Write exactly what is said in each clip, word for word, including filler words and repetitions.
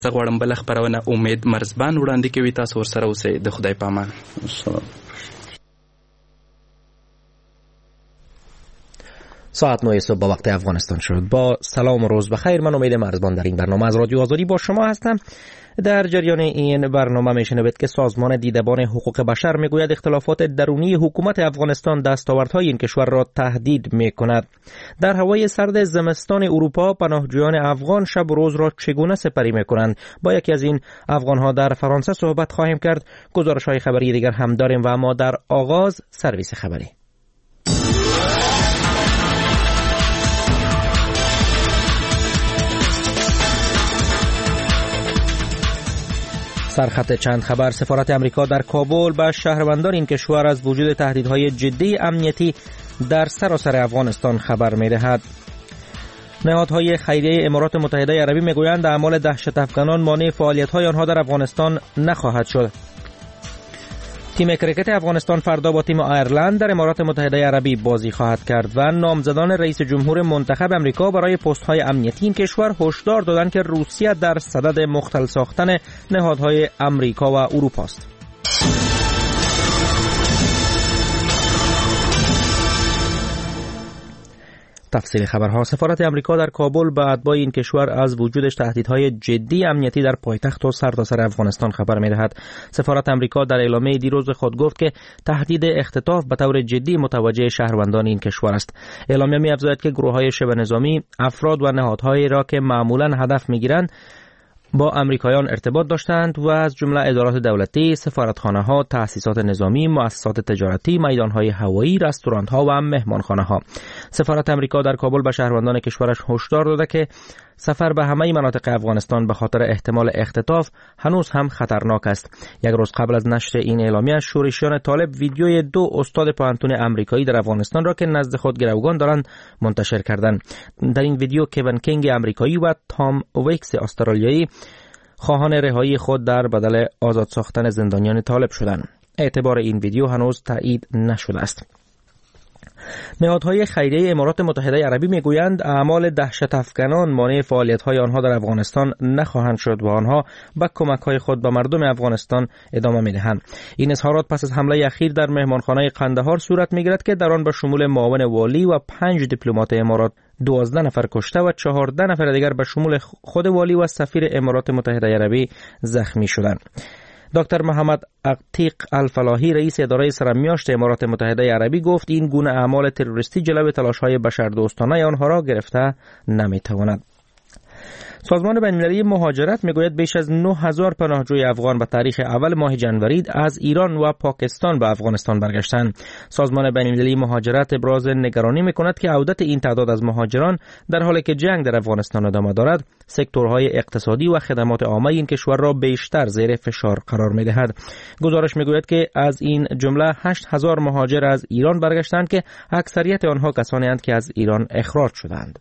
زه غواړم بله خپرونه امید مرزبان وړاندې کوي. تاسو ورسره اوسئ. د خدای په امان. ساعت نه صبح با وقت افغانستان شد. با سلام و روز بخیر. من امید مرزبان در این برنامه از رادیو آزادی با شما هستم. در جریان این برنامه میشنوید که سازمان دیدبان حقوق بشر میگوید اختلافات درونی حکومت افغانستان دستاوردهای این کشور را تهدید میکند. در هوای سرد زمستان اروپا پناهجویان افغان شب و روز را چگونه سپری میکنند؟ با یکی از این افغانها در فرانسه صحبت خواهیم کرد. گزارش‌های خبری دیگر هم داریم و اما در آغاز سرویس خبری. سرخط چند خبر. سفارت امریکا در کابل به شهروندان این کشور از وجود تهدیدهای جدی امنیتی در سراسر افغانستان خبر می‌دهد. نهادهای خیریه امارات متحده عربی میگویند اعمال دهشت افغانان مانع فعالیت‌های آنها در افغانستان نخواهد شد. تیم کرکت افغانستان فردا با تیم آیرلند در امارات متحده عربی بازی خواهد کرد و نامزدان رئیس جمهور منتخب امریکا برای پست‌های امنیتی این کشور هشدار دادند که روسیه در صدد مختل ساختن نهادهای امریکا و اروپا است. تفصیل خبرها. سفارت امریکا در کابل به اتباع این کشور از وجودش تهدیدهای جدی امنیتی در پایتخت و سرتاسر افغانستان خبر می‌دهد. سفارت امریکا در اعلامیه دیروز خود گفت که تهدید اختطاف به طور جدی متوجه شهروندان این کشور است. اعلامیه می‌افزاید که گروه‌های شبه نظامی افراد و نهادهایی را که معمولاً هدف می‌گیرند با امریکایان ارتباط داشتند و از جمله ادارات دولتی، سفارتخانه‌ها، تأسیسات نظامی، مؤسسات تجارتی، میدان‌های هوایی، رستوران‌ها و مهمانخانه‌ها. سفارت امریکا در کابل به شهروندان کشورش هشدار داده که سفر به همه مناطق افغانستان به خاطر احتمال اختطاف هنوز هم خطرناک است. یک روز قبل از نشر این اعلامیه، شورشیان طالب ویدیوی دو استاد پانتون آمریکایی در افغانستان را که نزد خود گروگان دارند منتشر کردند. در این ویدیو کوین کینگ آمریکایی و تام ویکس استرالیایی خواهان رهایی خود در بدل آزاد ساختن زندانیان طالب شدند. اعتبار این ویدیو هنوز تایید نشده است. نهادهای خیریه امارات متحده عربی میگویند اعمال دهشت افغانان مانع فعالیت‌های آنها در افغانستان نخواهند شد و آنها به کمک‌های خود به مردم افغانستان ادامه می‌دهند. این اظهارات پس از حمله اخیر در مهمانخانه قندهار صورت می‌گیرد که در آن به شمول معاون والی و پنج دیپلمات امارات دوازده نفر کشته و چهارده نفر دیگر به شمول خود والی و سفیر امارات متحده عربی زخمی شدند. دکتر محمد عتیق الفلاحی رئیس اداره سرمیاشت امارات متحده عربی گفت این گونه اعمال تروریستی جلوی تلاش‌های بشردوستانه آنها را گرفته نمی‌تواند. سازمان بین‌المللی مهاجرت میگوید بیش از نه هزار پناهجوی افغان به تاریخ اول ماه جنوری از ایران و پاکستان به افغانستان برگشتند. سازمان بین‌المللی مهاجرت ابراز نگرانی میکند که عودت این تعداد از مهاجران در حالی که جنگ در افغانستان ادامه دارد، سکتورهای اقتصادی و خدمات عامه این کشور را بیشتر زیر فشار قرار میدهد. گزارش میگوید که از این جمله هشت هزار مهاجر از ایران برگشتند که اکثریت آنها کسانی اند که از ایران اخراج شدند.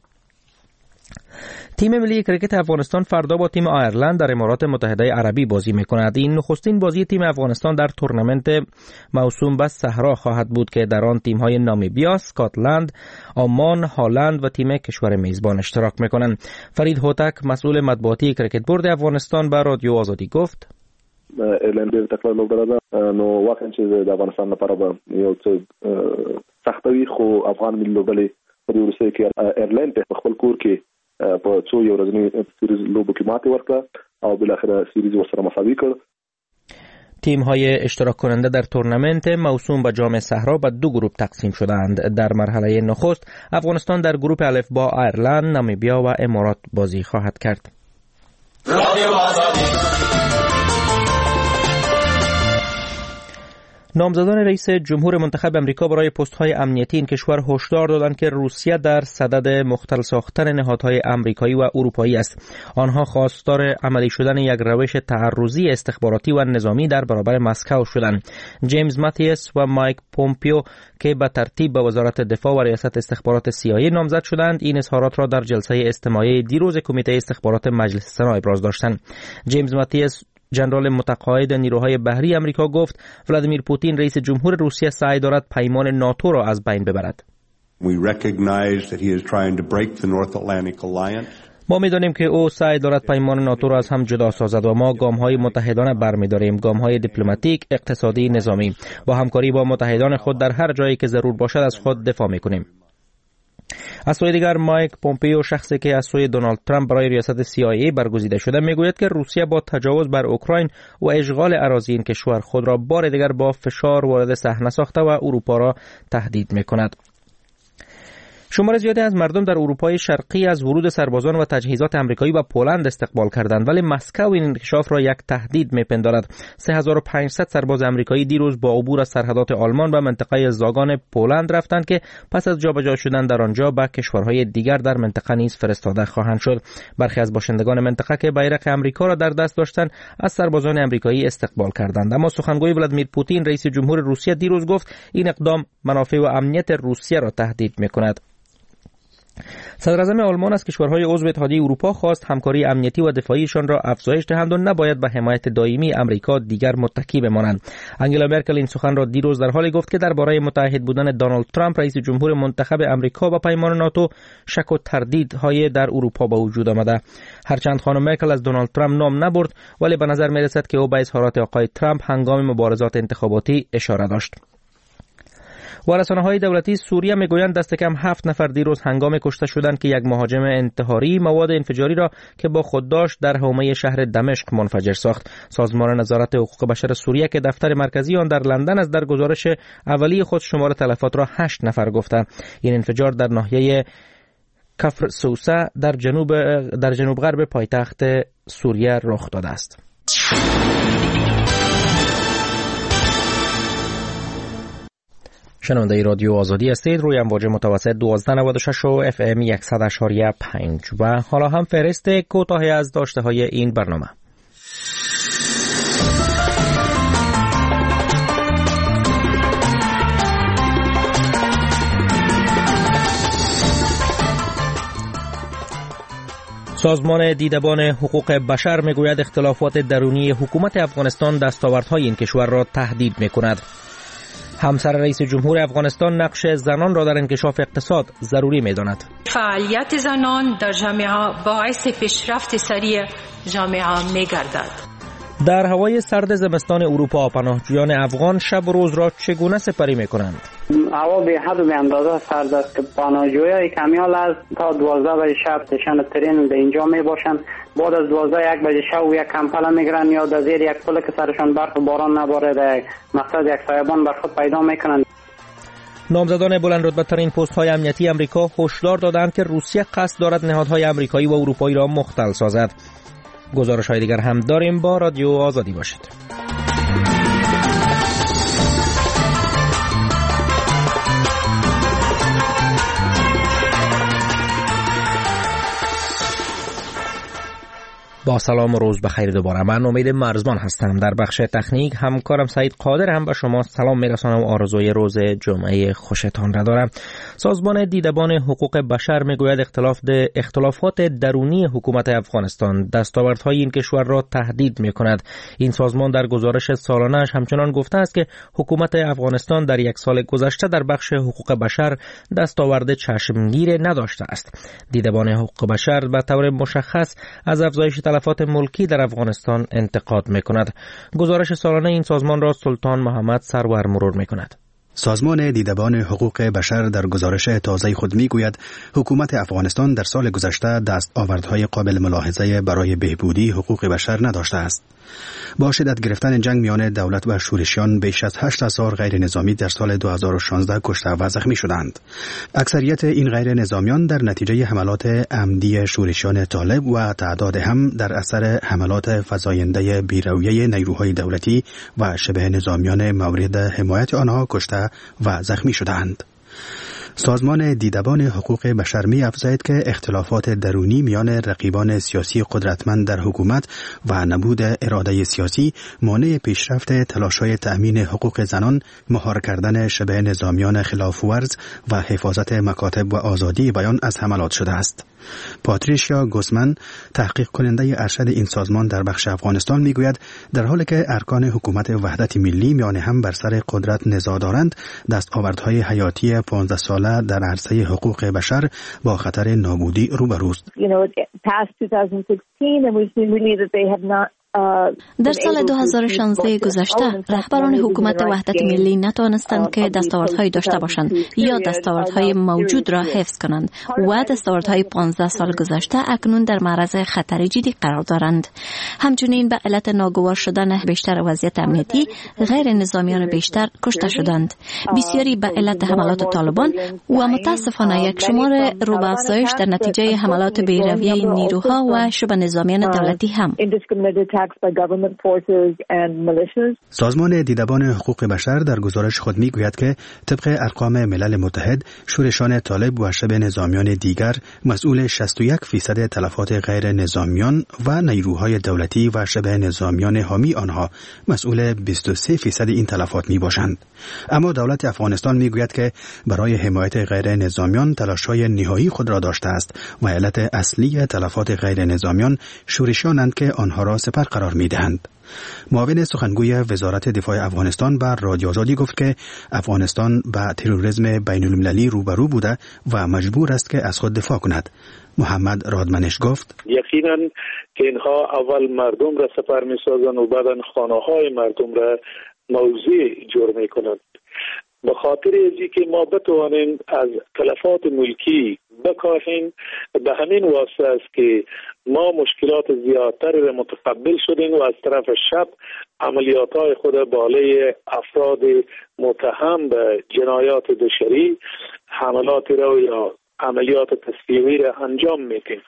تیم ملی کرکت افغانستان فردا با تیم آیرلند در امارات متحده عربی بازی میکند. این نخستین بازی تیم افغانستان در تورنمنت موسوم به صحرا خواهد بود که در آن تیم‌های نامیبیا، اسکاتلند، عمان، هالند و تیم کشور میزبان اشتراک میکنند. فرید هوتک مسئول مطبوعاتی کرکت بورد افغانستان به رادیو آزادی گفت: ایرلند ډېر تکړه لوبډله ده، نو واقعا چې د افغانستان لپاره به یو څه سختوي، خو افغان ملي لوبډلې په دې وروستیو کې ایرلند په خپل کور کې په څو یو ورځنی سیریز لوبو کې ماتې ورکړه او بالاخره سیریز ورسره مساوي کړ. تیم‌های اشتراک کننده در تورنمنت موسوم به جام صحرا به دو گروه تقسیم شدند. در مرحله نخست افغانستان در گروه الف با ایرلند، نامیبیا و امارات بازی خواهد کرد. نامزدان رئیس جمهور منتخب امریکا برای پست‌های امنیتی این کشور هشدار دادند که روسیه در صدد مختل ساختن نهادهای آمریکایی و اروپایی است. آنها خواستار عملی شدن یک روش تعرضی استخباراتی و نظامی در برابر مسکو شدند. جیمز ماتیس و مایک پومپیو که به ترتیب به وزارت دفاع و ریاست استخبارات سی آی ای نامزد شدند، این اظهارات را در جلسه استماعی دیروز کمیته استخبارات مجلس سنا ابراز داشتند. جیمز ماتیس جنرال متقاعد نیروهای بحری امریکا گفت ولادیمیر پوتین رئیس جمهور روسیه سعی دارد پیمان ناتو را از بین ببرد. We recognize that he is trying to break the North Atlantic Alliance. ما می‌دانیم که او سعی دارد پیمان ناتو را از هم جدا سازد و ما گام‌های متحدانه برمی‌داریم، گام‌های دیپلماتیک، اقتصادی، نظامی. با همکاری با متحدان خود در هر جایی که ضرور باشد از خود دفاع می‌کنیم. از سوی دیگر مایک پومپیو، شخصی که از سوی دونالد ترامپ برای ریاست سی آی ای برگزیده شده، میگوید که روسیه با تجاوز بر اوکراین و اشغال اراضی این کشور خود را بار دیگر با فشار وارد صحنه ساخته و اروپا را تهدید میکند. شمار زیادی از مردم در اروپای شرقی از ورود سربازان و تجهیزات آمریکایی و پولند استقبال کردند، ولی مسکو این انکشاف را یک تهدید میپندارد. سه هزار و پانصد سرباز آمریکایی دیروز با عبور از سرحدات آلمان به منطقه زاگان پولند رفتند که پس از جابجا شدن در آنجا به کشورهای دیگر در منطقه نیز فرستاده خواهند شد. برخی از باشندگان منطقه که بیرق آمریکا را در دست داشتند از سربازان آمریکایی استقبال کردند، اما سخنگوی ولادیمیر پوتین رئیس جمهور روسیه دیروز گفت این اقدام منافع و امنیت روسیه را تهدید میکند. صدراعظم آلمان از کشورهای عضو اتحادیه اروپا خواست همکاری امنیتی و دفاعیشان را افزایش دهند و نباید به حمایت دائمی آمریکا دیگر متکی بمانند. انگلا مرکل این سخن را دیروز در حالی گفت که درباره متحد بودن دونالد ترامپ رئیس جمهور منتخب آمریکا با پیمان ناتو شک و تردیدهای در اروپا به وجود آمده. هرچند خانم مرکل از دونالد ترامپ نام نبرد، ولی به نظر می رسد که او به اظهارات آقای ترامپ هنگام مبارزات انتخاباتی اشاره داشت. و رسانه‌های دولتی سوریه میگویند دست کم هفت نفر دیروز هنگام کشته شدند که یک مهاجم انتحاری مواد انفجاری را که با خود داشت در حومه شهر دمشق منفجر ساخت. سازمان نظارت حقوق بشر سوریه که دفتر مرکزی آن در لندن از در گزارش اولیه خود شمار تلفات را هشت نفر گفته. این انفجار در ناحیه کفر سوسه در جنوب در جنوب غرب پایتخت سوریه رخ داده است. شنونده رادیو آزادی هستید. روی امواج متوسط دوازده نود و شش و اف ام صد و پنج و حالا هم فهرست کوتاهی از داشته های این برنامه. سازمان دیدبان حقوق بشر میگوید اختلافات درونی حکومت افغانستان دستاوردهای این کشور را تهدید میکند. همسر رئیس جمهور افغانستان نقش زنان را در انکشاف اقتصاد ضروری می‌داند. فعالیت زنان در جامعه باعث پیشرفت سریع جامعه می‌گردد. در هوای سرد زمستان اروپا پناهجویان افغان شب و روز را چگونه سپری می‌کنند؟ هوا به حد و به اندازه سرد است که پناهجویان کمیال از تا دوازده بجه شب تشن ترین به اینجا میباشند. بعد از دوازده یک بجه شب و یک کمپله میگیرن یا در زیر یک پل که سرشان برف و باران نباره در مقصد یک سایبان بر خود پیدا میکنند. نامزدان بلند رتبه‌ترین پست‌های امنیتی آمریکا هشدار دادند که روسیه قصد دارد نهادهای آمریکایی و اروپایی را مختل سازد. گزارش‌های دیگر هم داریم. با رادیو آزادی باشید. با سلام و روز بخیر دوباره. من امید مرزبان هستم. در بخش تکنیک همکارم سعید قادر هم به شما سلام میرسانم و آرزوی روز جمعه خوشتان را دارم. سازمان دیدبان حقوق بشر میگوید اختلاف اختلافات درونی حکومت افغانستان دستاوردهای این کشور را تهدید میکند. این سازمان در گزارش سالانه‌اش همچنان گفته است که حکومت افغانستان در یک سال گذشته در بخش حقوق بشر دستاورد چشمگیر نداشته است. دیدبان حقوق بشر به طور مشخص از افزایش تلفات ملکی در افغانستان انتقاد میکند. گزارش سالانه این سازمان را سلطان محمد سرور مرور میکند. سازمان دیدبان حقوق بشر در گزارش تازه خود میگوید حکومت افغانستان در سال گذشته دستاوردهای قابل ملاحظه برای بهبودی حقوق بشر نداشته است. با شدت گرفتن جنگ میان دولت و شورشیان بیش از هشت هزار غیر نظامی در سال دو هزار و شانزده کشته و زخمی شدند. اکثریت این غیر نظامیان در نتیجه حملات عمدی شورشیان طالب و تعداد هم در اثر حملات فزاینده بیرویه نیروهای دولتی و شبه نظامیان مورد حمایت آنها کشته و زخمی شدند. سازمان دیدبان حقوق بشر می افزاید که اختلافات درونی میان رقیبان سیاسی قدرتمند در حکومت و نبود اراده سیاسی مانع پیشرفت تلاش‌های تأمین حقوق زنان، مهار کردن شبه نظامیان خلاف ورز و حفاظت مکاتب و آزادی بیان از حملات شده است. پاتریشیا گوسمن، تحقیق کننده ارشد این سازمان در بخش افغانستان میگوید در حالی که ارکان حکومت وحدت ملی میان هم بر سر قدرت نزاع دارند، دستاوردهای حیاتی پانزده ساله در عرصه حقوق بشر با خطر نابودی روبروست. You know, past twenty sixteen, and we've seen really that they have not در سال دو هزار و شانزده گذشته رهبران حکومت وحدت ملی نتوانستند که دستاوردهایی داشته باشند یا دستاوردهای موجود را حفظ کنند و دستاوردهای پانزده سال گذشته اکنون در معرض خطر جدی قرار دارند. همچنین به علت ناگوار شدن بیشتر وضعیت امنیتی غیر نظامیان بیشتر کشته شدند، بسیاری به علت حملات طالبان و متاسفانه یک شمار رو به افزایش در نتیجه حملات بی‌رویه نیروها و شبه نظامیان دولتی هم. سازمان دیدبان حقوق بشر در گزارش خود میگوید که طبق ارقام ملل متحد شورشان طالب و شبه نظامیان دیگر مسئول شصت و یک درصد تلفات غیر نظامیان و نیروهای دولتی و شبه نظامیان حامی آنها مسئول بیست و سه درصد این تلفات می باشند. اما دولت افغانستان میگوید که برای حمایت غیر نظامیان تلاش‌های نهایی خود را داشته است و علت اصلی تلفات غیر نظامیان شورشانند که آنها را سپر قرار می‌دهند. معاون سخنگوی وزارت دفاع افغانستان بر رادیو آزادی گفت که افغانستان با تروریسم بین‌المللی روبرو بوده و مجبور است که از خود دفاع کند. محمد رادمنش گفت یقینا که اینها اول مردم را سپر می‌سازند و بعداً خانه‌های مردم را موضع جور می‌کنند. به خاطر ازی که ما بتوانیم از تلفات ملکی بکاهیم، به همین واسطه است که ما مشکلات زیادتری را متقبل شدیم و از طرف شب عملیات‌های خود بالای افراد متهم به جنایات بشری حملات را یا عملیات تصفیه‌ای را انجام میدیم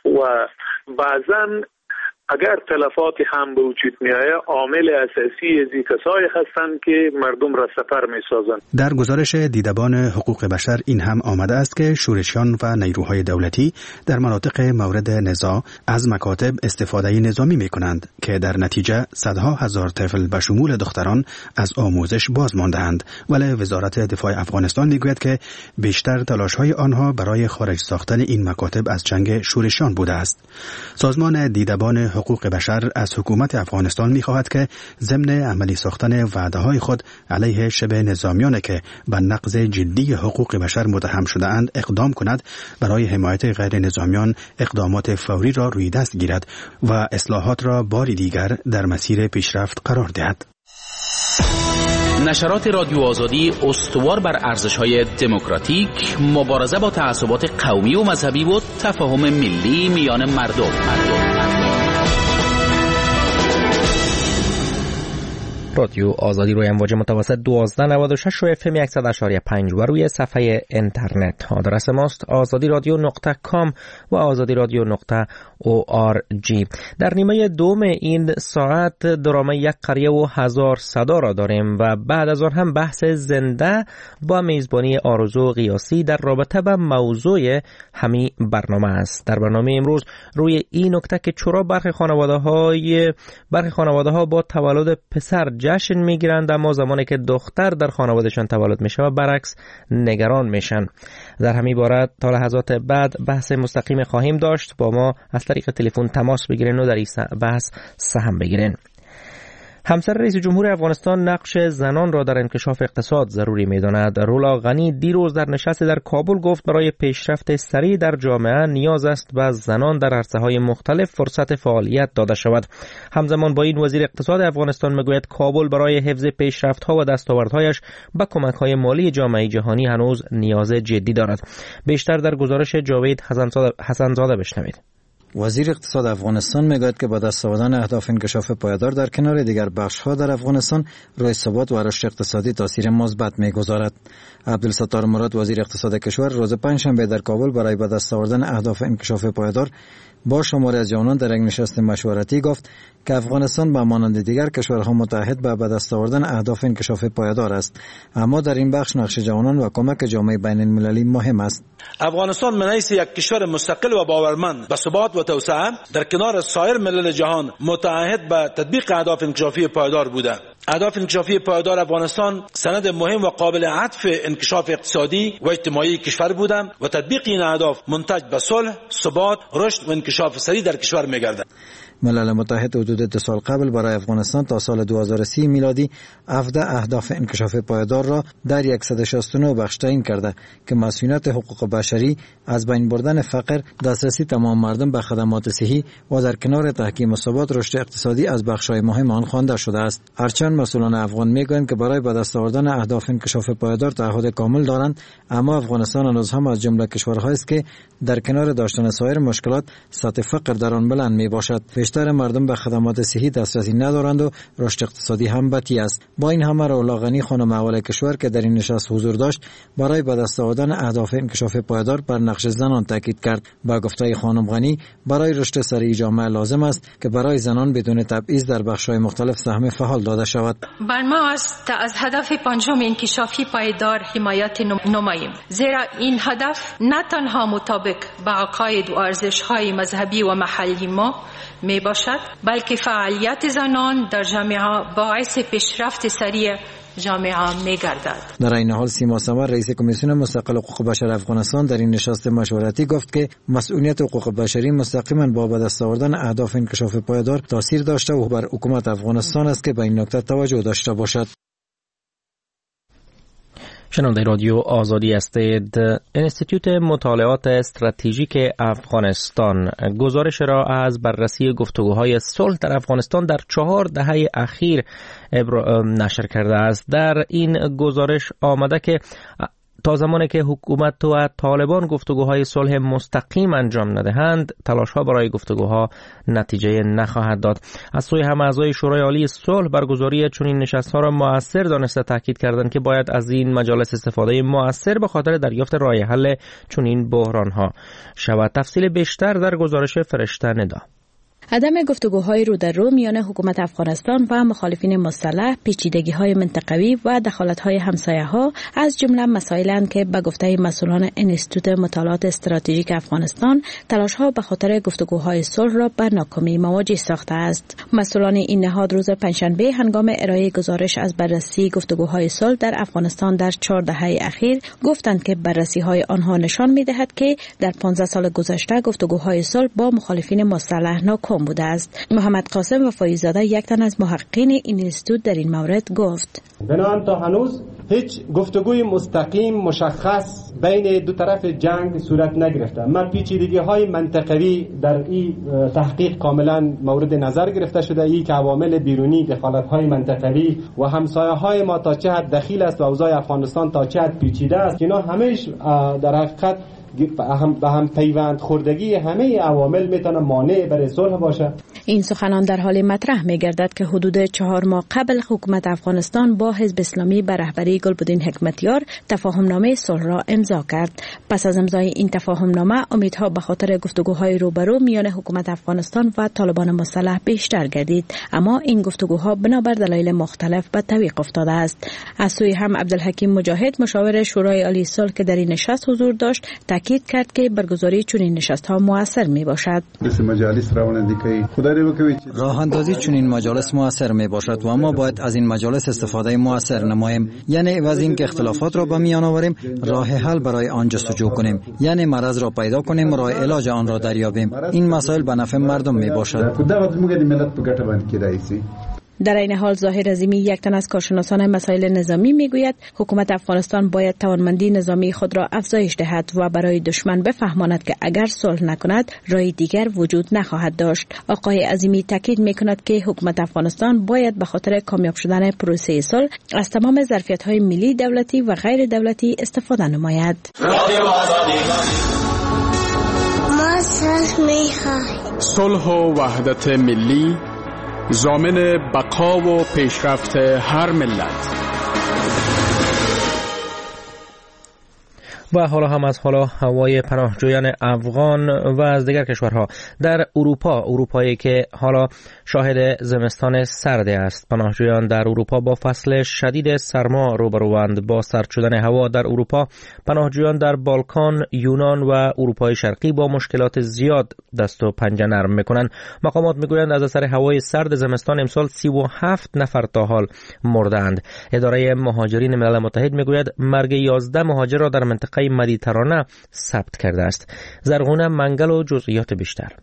و بعضاً اگر تلفاتی هم به وجود میآید عامل اساسی از کسایی هستند که مردم را سپر میسازند. در گزارش دیدبان حقوق بشر این هم آمده است که شورشیان و نیروهای دولتی در مناطق مورد نزاع از مکاتب استفاده نظامی می کنند که در نتیجه صدها هزار طفل به شمول دختران از آموزش باز مانده‌اند، ولی وزارت دفاع افغانستان میگوید که بیشتر تلاش‌های آنها برای خارج ساختن این مکاتب از جنگ شورشیان بوده است. سازمان دیدبان حقوق بشر از حکومت افغانستان می‌خواهد که ضمن عملی ساختن وعده‌های خود علیه شبه نظامیان که به نقض جدی حقوق بشر متهم شده‌اند اقدام کند، برای حمایت غیر نظامیان اقدامات فوری را روی دست گیرد و اصلاحات را باری دیگر در مسیر پیشرفت قرار دهد. نشرات رادیو آزادی استوار بر ارزش‌های دموکراتیک، مبارزه با تعصبات قومی و مذهبی و تفاهم ملی میان مردم. مردم. رادیو آزادی روی امواج متوسط دوازده نود و شش و اف ام صد و یک و پنج و روی صفحه اینترنت. آدرس ماست آزادی رادیو نقطه کام و آزادی رادیو نقطه او آر جی. در نیمه دوم این ساعت درامه یک قریه و هزار صدا را داریم و بعد از آن هم بحث زنده با میزبانی آرزو قیاسی در رابطه با موضوع همین برنامه است. در برنامه امروز روی این نکته که چرا برخی خانواده‌های برخی خانواده‌ها با تولد پسر جشن میگیرند اما زمانی که دختر در خانوادهشان تولد میشه و برعکس نگران میشن. در همین باره تا لحظات بعد بحث مستقیم خواهیم داشت. با ما از طریق تلفن تماس بگیرین و در این بحث سهم بگیرین. همسر رئیس جمهور افغانستان نقش زنان را در انکشاف اقتصاد ضروری می‌داند. رولا غنی دیروز در نشست در کابل گفت برای پیشرفت سریع در جامعه نیاز است به زنان در عرصه‌های مختلف فرصت فعالیت داده شود. همزمان با این وزیر اقتصاد افغانستان میگوید کابل برای حفظ پیشرفت‌ها و دستاوردهایش به کمک‌های مالی جامعه جهانی هنوز نیاز جدی دارد. بیشتر در گزارش جاوید حسنزاده بشنوید. وزیر اقتصاد افغانستان میگوید که با دست آوردن اهداف انکشاف پایدار در کنار دیگر بخش‌ها در افغانستان روی ثبات و رشد اقتصادی تاثیر مثبت می‌گذارد. عبدالستار مراد وزیر اقتصاد کشور روز پنجشنبه در کابل برای با دست آوردن اهداف انکشاف پایدار با شماری از جوانان در یک نشست مشورتی گفت که افغانستان با مانند دیگر کشورها متحد به با دست آوردن اهداف انکشاف پایدار است، اما در این بخش نقش جوانان و کمک جامعه بین المللی مهم است. افغانستان من حیث یک کشور مستقل و باورمند به ثبات و توسعه در کنار سایر ملل جهان متعهد به تطبیق اهداف انکشافی پایدار بوده. اهداف انکشافی پایدار افغانستان سند مهم و قابل عطف انکشاف اقتصادی و اجتماعی کشور بودند و تطبیق این اهداف منتج به صلح، ثبات، رشد و انکشاف سریع در کشور می‌گردد. ملل متحد حدود دو سال قبل برای افغانستان تا سال دو هزار و سی میلادی هفده اهداف انکشاف پایدار را در صد و شصت و نه بخش تعیین کرده که مسئولیت حقوق بشری، از بین بردن فقر، دسترسی تمام مردم به خدمات صحی و در کنار تحکیم و ثبات رشد اقتصادی از بخش‌های مهم آن خوانده شده است. هرچند مسئولان افغان میگویند که برای به دست آوردن اهداف انکشاف پایدار تعهد کامل دارند، اما افغانستان هنوز هم از جمله کشورهایی است که در کنار داشتن سایر مشکلات سطح فقر در آن بلند می باشد. بیشتر مردم به خدمات صحی دسترسی ندارند و رشد اقتصادی هم بطی است. با این همه رولا غنی خانم اول کشور که در این نشست حضور داشت برای به دست آوردن اهداف انکشاف پایدار بر نقش زنان تاکید کرد. با گفته خانم غنی برای رشد سریع جامعه لازم است که برای زنان بدون تبعیض در بخش‌های مختلف سهم فعال داده شود. بر ما است از هدف پنجم انکشافی پایدار حمایت نماییم، زیرا این هدف نه تنها مطابق با عقاید و ارزش‌های مذهبی و محلی ما می باشد، بلکه فعالیت زنان در جامعه باعث پیشرفت سریع جامعه می گردد. در این حال سیما سمر رئیس کمیسیون مستقل حقوق بشر افغانستان در این نشست مشورتی گفت که مسئولیت حقوق بشری مستقیما با به دست آوردن اهداف انکشاف پایدار تاثیر داشته و بر حکومت افغانستان است که به این نکته توجه داشته باشد. شنونده رادیو آزادی هستید. انستیتوت مطالعات استراتژیک افغانستان گزارش را از بررسی گفتگوهای صلح در افغانستان در چهار دهه اخیر نشر کرده است. در این گزارش آمده که تا زمانی که حکومت و طالبان گفتگوهای صلح مستقیم انجام ندهند، تلاش‌ها برای گفتگوها نتیجه نخواهد داد. از سوی هم اعضای شورای عالی صلح برگزاری چنین نشست‌ها را مؤثر دانسته تاکید کردند که باید از این مجالس استفاده مؤثر به خاطر دریافت راه حل چنین بحران‌ها شود. تفصیل بیشتر در گزارش فرشته ندا. عدم گفتگوهای رو در رو میان حکومت افغانستان و مخالفین مسلح، پیچیدگی‌های منطقوی و دخالت‌های همسایه‌ها از جمله مسائلند که به گفته مسئولان انستیتوت مطالعات استراتژیک افغانستان تلاش‌ها به خاطر گفتگوهای صلح را به ناکامی مواجه ساخته است. مسئولان این نهاد روز پنجشنبه هنگام ارائه گزارش از بررسی گفتگوهای صلح در افغانستان در چهار دهه اخیر گفتند که بررسی‌های آنها نشان می‌دهد که در پانزده سال گذشته گفتگوهای صلح با مخالفین مسلح ناکام بوده است. محمد قاسم وفایی‌زاده یک تن از محققین این انستیتوت در این مورد گفت: بنابراین تا هنوز هیچ گفتگوی مستقیم مشخص بین دو طرف جنگ صورت نگرفته. ما پیچیدگی‌های منطقوی در این تحقیق کاملا مورد نظر گرفته شده، ای که عوامل بیرونی، دخالت‌های منطقوی و همسایه‌های ما تا چه حد دخیل است و اوضاع افغانستان تا چه حد پیچیده است، اینا همه‌اش در حقیقت به هم پیوند خوردگی همه عوامل میتونه مانع برای صلح باشه. این سخنان در حال مطرح میگردد که حدود چهار ماه قبل حکومت افغانستان با حزب اسلامی به رهبری گلبدین حکمتیار تفاهمنامه صلح را امضا کرد. پس از امضای این تفاهمنامه امیدها به خاطر گفتگوهای روبرو میان حکومت افغانستان و طالبان مسلح بیشتر گردید، اما این گفتگوها بنابر دلایل مختلف به تعویق افتاده است. از سوی هم عبدالحکیم مجاهد مشاور شورای عالی صلح که در این نشست حضور داشت تاکید کرد که برگزاری چنین نشست‌ها موثر میباشد. راه اندازی چنین مجالس موثر میباشد و ما باید از این مجالس استفاده موثر نماییم، یعنی از این که اختلافات را به میان آوریم، راه حل برای آن جستجو کنیم، یعنی مرض را پیدا کنیم، راه علاج آن را دریابیم. این مسائل به نفع مردم میباشد. در این حال ظاهر عظیمی یک تن از کارشناسان مسائل نظامی میگوید حکومت افغانستان باید توانمندی نظامی خود را افزایش دهد و برای دشمن بفهماند که اگر صلح نکند راه دیگر وجود نخواهد داشت. آقای عظیمی تاکید میکند که حکومت افغانستان باید به خاطر کامیاب شدن پروسه صلح از تمام ظرفیت‌های ملی، دولتی و غیر دولتی استفاده نماید. ما صلح می‌خواهیم. صلح و وحدت ملی ضامن بقا و پیشرفت هر ملت. و حالا هم از حالا هوای پناهجویان افغان و از دیگر کشورها در اروپا، اروپایی که حالا شاهد زمستان سرد است. پناهجویان در اروپا با فصل شدید سرما روبروند. با سرد شدن هوا در اروپا، پناهجویان در بالکان، یونان و اروپای شرقی با مشکلات زیاد دست و پنجه نرم میکنند. مقامات میگویند از اثر هوای سرد زمستان امسال سی و هفت نفر تا حال مردند. اداره مهاجرین ملل متحد میگوید مرگ یازده مهاجر را در منطقه مدیترانه ثبت کرده است. زرغونه منگل و جزئیات بیشتر.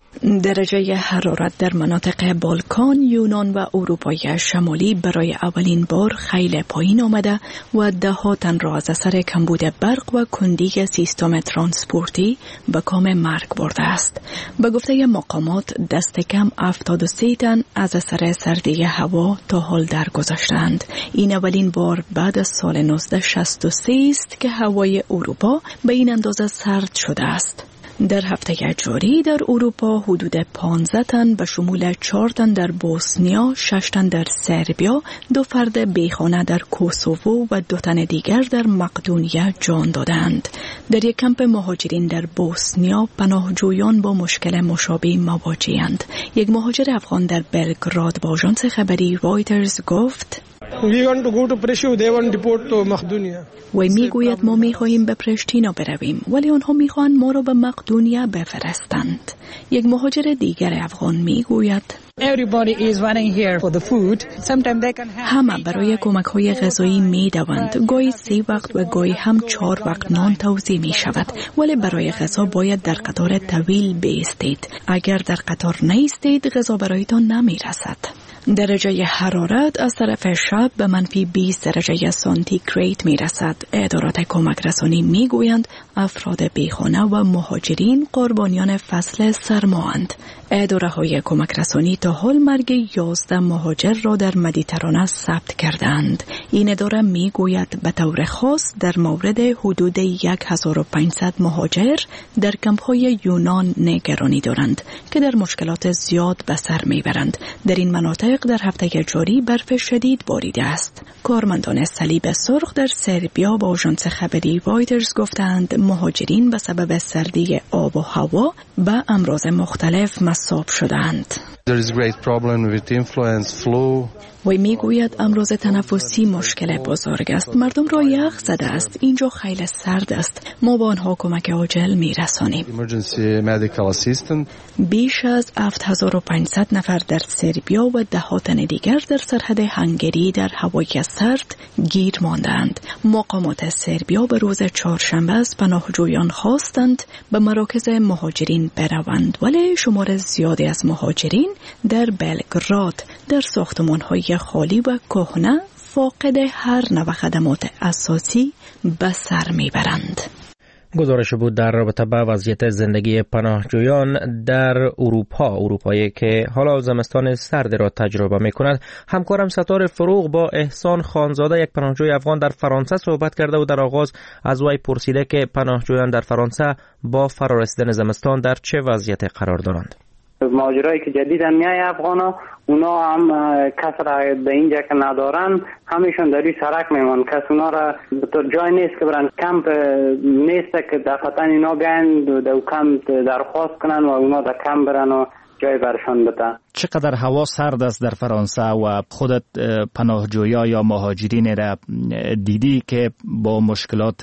درجه حرارت در مناطق بالکان، یونان و اروپای شمالی برای اولین بار خیلی پایین آمده و ده تن را از اثر کمبود برق و کندی سیستم ترانسپورتی به کام مرگ برده است. به گفته مقامات دست کم هفتاد و سه تن از اثر سردی هوا تا حال درگذشتند. این اولین بار بعد از سال نوزده شصت و سه است که هوای اروپا به این اندازه سرد شده است. در هفته جاری در اروپا حدود پانزده تن به شمول چهار تن در بوسنیا، شش تن در سربیا، دو فرد بیخانه در کوسوو و دو تن دیگر در مقدونیه جان دادند. در یک کمپ مهاجرین در بوسنیا پناهجویان با مشکل مشابه مواجه‌اند. یک مهاجر افغان در بلگراد با آژانس خبری رایترز گفت: We want to go to Prešov, they want to deport to Macedonia. و میگوید ما میخواهیم به پرشتینا برویم ولی آنها میخواهند ما را به مقدونیه بفرستند. یک مهاجر دیگر افغان میگوید Everybody is running here for the food. Sometimes they can have همه برای کمک های غذایی میدوند. گاهی سه وقت و گاهی هم چهار وقت نان توزیع می شود، ولی برای غذا باید در قطار طویل بایستید. اگر در قطار نیستید غذا برایتان نمی رسد. درجه حرارت از طرف شب به منفی بیست درجه سانتیگراد می رسد. ادارات کمک رسانی می گویند افراد بیخانه و مهاجرین قربانیان فصل سرمااند. اداره های کمک رسانی تا حال مرگ یازده مهاجر را در مدیترانه ثبت کردند. این اداره می گوید به طور خاص در مورد حدود هزار و پانصد مهاجر در کمپ های یونان نگرانی دارند که در مشکلات زیاد به سر می برند. در این مناطق در هفته جاری برف شدید باریده است. کارمندان صلیب سرخ در سربیا با آژانس خبری رایترز گفتند مهاجرین به سبب سردی آب و هوا به امراض مختلف مصاب شدند. There is great problem with influenza, flu. وی میگوید امراض تنفسی مشکل بزرگ است. مردم را یخ زده است. اینجا خیلی سرد است. ما با آنها کمک عاجل میرسانیم. Emergency medical assistant. بیش از هفت هزار و پانصد نفر در سربیا و ده تن دیگر در سرحد هنگری در هوای سرد گیر ماندند. مقامات سربیا به روز چهارشنبه از پناهجویان خواستند به مراکز مهاجرین بروند، ولی شمار زیادی از مهاجرین در بلگراد در ساختمان‌های خالی و کهنه فاقد هر نوع خدمات اساسی به سر میبرند. گزارش بود در رابطه با وضعیت زندگی پناهجویان در اروپا، اروپایی که حالا زمستان سرد را تجربه می کند. همکارم ستاره فروغ با احسان خانزاده، یک پناهجوی افغان در فرانسه، صحبت کرده و در آغاز از وی پرسیده که پناهجویان در فرانسه با فرارسیدن زمستان در چه وضعیتی قرار دارند. مهاجرایی که جدیدن میای افغانا، اونا هم کس را به اینجا که ندارن، همیشون در روی سرک میمون. کس اونا را به طور جای نیست که برن کمپ نیست که دفعتا اینا بیان در کمپ درخواست کنن و اونا در کمپ برن و جای برشان بده. چقدر هوا سرد است در فرانسه و خودت پناهجویا یا مهاجرین را دیدی که با مشکلات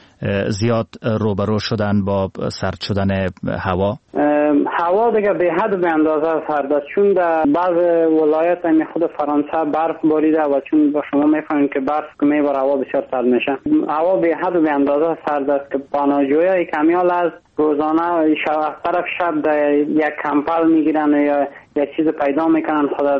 زیاد روبرو شدن با سرد شدن هوا؟ هوا دیگه به حد و به اندازه سرد است، چون در بعض ولایت هم خود فرانسه برف باریده و چون با شما میفهمید که برف که میباره هوا بسیار سرد میشه. هوا به حد و به اندازه سرد است که پناهجویای کمیال از روزانه شب طرف شب در یک کمپل میگیرن یا یک چیز پیدا میکنن. خدا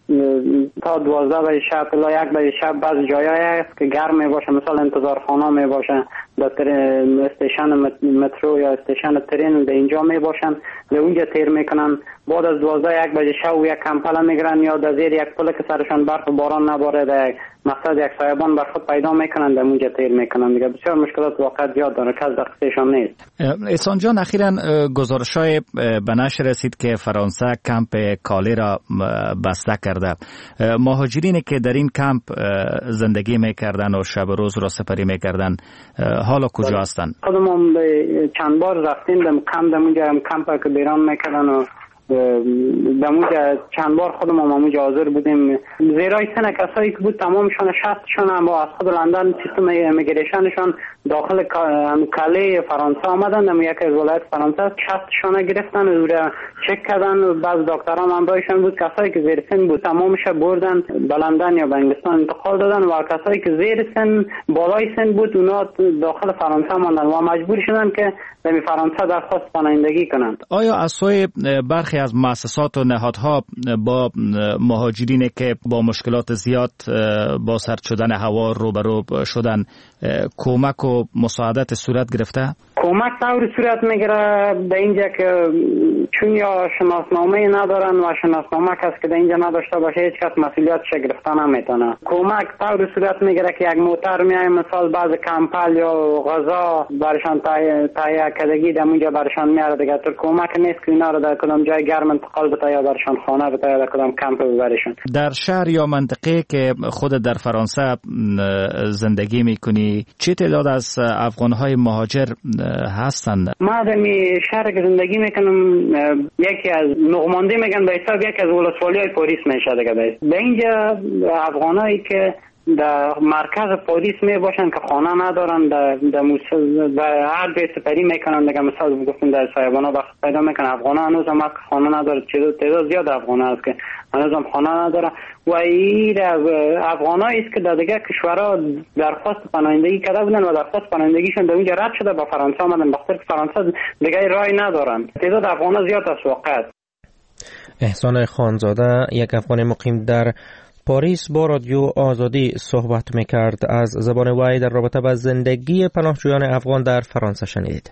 تا دوازده بجه شب الا یک بجه شب بعض جایایی است که گرم میباشه، مثلا انتظارخانه میباشن، در استیشن مترو یا استیشن ترین در اینجا میباشن، در اونجا تیر میکنن. بعد از دوازده یک بجه شب یک کمپل میگیرن یا در زیر یک پل که سرشان برف و باران نباره در مقصد یک سایبان بر خود پیدا میکنن، در اونجا تیر میکنن. دیگه بسیار مشکلات واقعا زیاد داره، کس در قصهشان نیست. احسان جان، اخیراً گزارش‌های به نشر رسید که فرانسه کمپ کالی را بسته کرده. مهاجرینی که در این کمپ زندگی میکردن و شب و روز را سپری میکردن حالا کجا هستند؟ خودمون چند بار رفتیم در کمپ، در اونجا کمپ که بیران میکردن و دموجه چند بار خودم هم همونجا حاضر بودیم. زیرای سن کسایی که بود تمامشان شصتشان هم با از خود لندن سیستم امیگریشنشان داخل کاله فرانسه آمدن. هم یک از ولایت فرانسه شصتشان گرفتن و چک کردن. بعض دکتران هم برایشان بود کسایی که زیر سن بود تمامش بردن به لندن یا به انگلستان انتقال دادن و کسایی که زیر سن بالای سن بود اونا داخل فرانسه ماندن و مجبور شدن که در فرانسه درخواست پناهندگی کنند. آیا از سوی برخی از مؤسسات و نهادها با مهاجرینی که با مشکلات زیاد با سرد شدن هوا روبرو شدن کمک و مساعدت صورت گرفته؟ کمک طور صورت میگیره در اینجا که چون یا شناسنامه ندارن و شناسنامه کسی که در اینجا نداشته باشه هیچ کس مسئولیتش گرفته نمیتونه. کمک طور صورت میگیره که یک موتر میای مثال بعض کمپل یا غذا برشان تهیه کردگی در اونجا برشان میاره دیگه. تو کمک نیست که اینا رو در کدام جای گرم انتقال بده یا برشان خانه بده یا در کدام کمپ ببرشون. در شهر یا منطقه که خود در فرانسه زندگی میکنی چه تعداد از افغانهای مهاجر هستند؟ ما در شهر که زندگی میکنم یکی از نقمانده میگن به حساب یکی از ولسوالی‌های پاریس میشه دیگه. به اینجا افغانایی که در مرکز پاریس می باشن که خانه ندارن در در در هر جای سپری میکنن دیگه. مثلا گفتم در سایبانا وقت پیدا میکنن افغان هنوز هم خانه نداره. تعداد زیاد افغان هست که هنوز هم خانه نداره و این افغانایی است که در دیگه کشورها درخواست پناهندگی کرده بودن و درخواست پناهندگیشون در اونجا رد شده با فرانسه آمدن بخاطر که فرانسه دیگه رای ندارن. تعداد افغانا زیاد است واقعا. احسان خانزاده یک افغان مقیم در پاریس با رادیو آزادی صحبت میکرد. از زبان وی در رابطه با زندگی پناهجویان افغان در فرانسه شنیدید.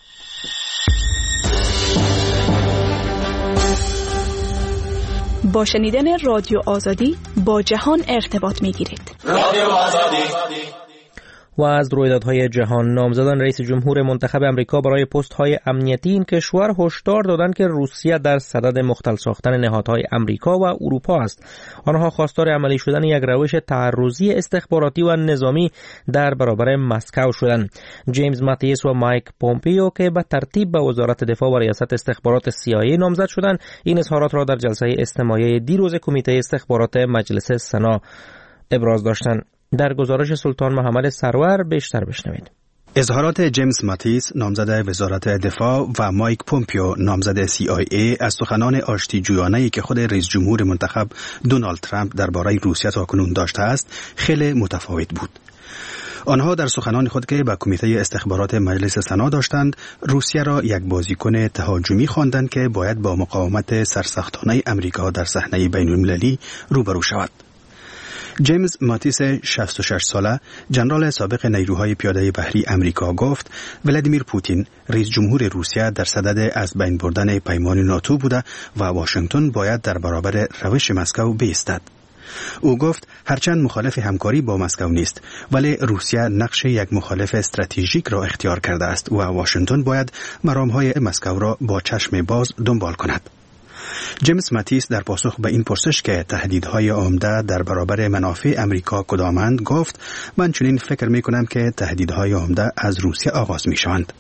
با شنیدن رادیو آزادی با جهان ارتباط میگیرید. رادیو آزادی. و از رویدادهای جهان نامزدان رئیس جمهور منتخب امریکا برای پست‌های امنیتی این کشور هشدار دادند که روسیه در صدد مختل ساختن نهادهای امریکا و اروپا است. آنها خواستار عملی شدن یک روش تعرضی استخباراتی و نظامی در برابر مسکو شدند. جیمز ماتیس و مایک پومپیو که به ترتیب به وزارت دفاع و ریاست استخبارات سی آی ای نامزد شدند این اظهارات را در جلسه اجتماعی دیروز کمیته استخبارات مجلس سنا ابراز داشتند. در گزارش سلطان محمد سرور بیشتر بشنوید. اظهارات جیمز ماتیس نامزد وزارت دفاع و مایک پومپیو نامزد سی آی ای از سخنان آشتیجویانه‌ای که خود رئیس جمهور منتخب دونالد ترامپ درباره روسیه تاکنون داشته است خیلی متفاوت بود. آنها در سخنان خود که به کمیته استخبارات مجلس سنا داشتند روسیه را یک بازیکن تهاجمی خواندند که باید با مقاومت سرسختانه امریکا در صحنه بین‌المللی روبرو شود. جیمز ماتیس شصت و شش ساله جنرال سابق نیروهای پیاده بحری امریکا گفت ولادیمیر پوتین رئیس جمهور روسیه در صدد از بین بردن پیمان ناتو بوده و واشنگتن باید در برابر روش مسکو بایستد. او گفت هرچند مخالف همکاری با مسکو نیست ولی روسیه نقش یک مخالف استراتژیک را اختیار کرده است و واشنگتن باید مرامهای مسکو را با چشم باز دنبال کند. جیمز ماتیس در پاسخ به این پرسش که تهدیدهای عمده در برابر منافع امریکا کدامند گفت من چنین فکر می کنم که تهدیدهای عمده از روسیه آغاز می شوند.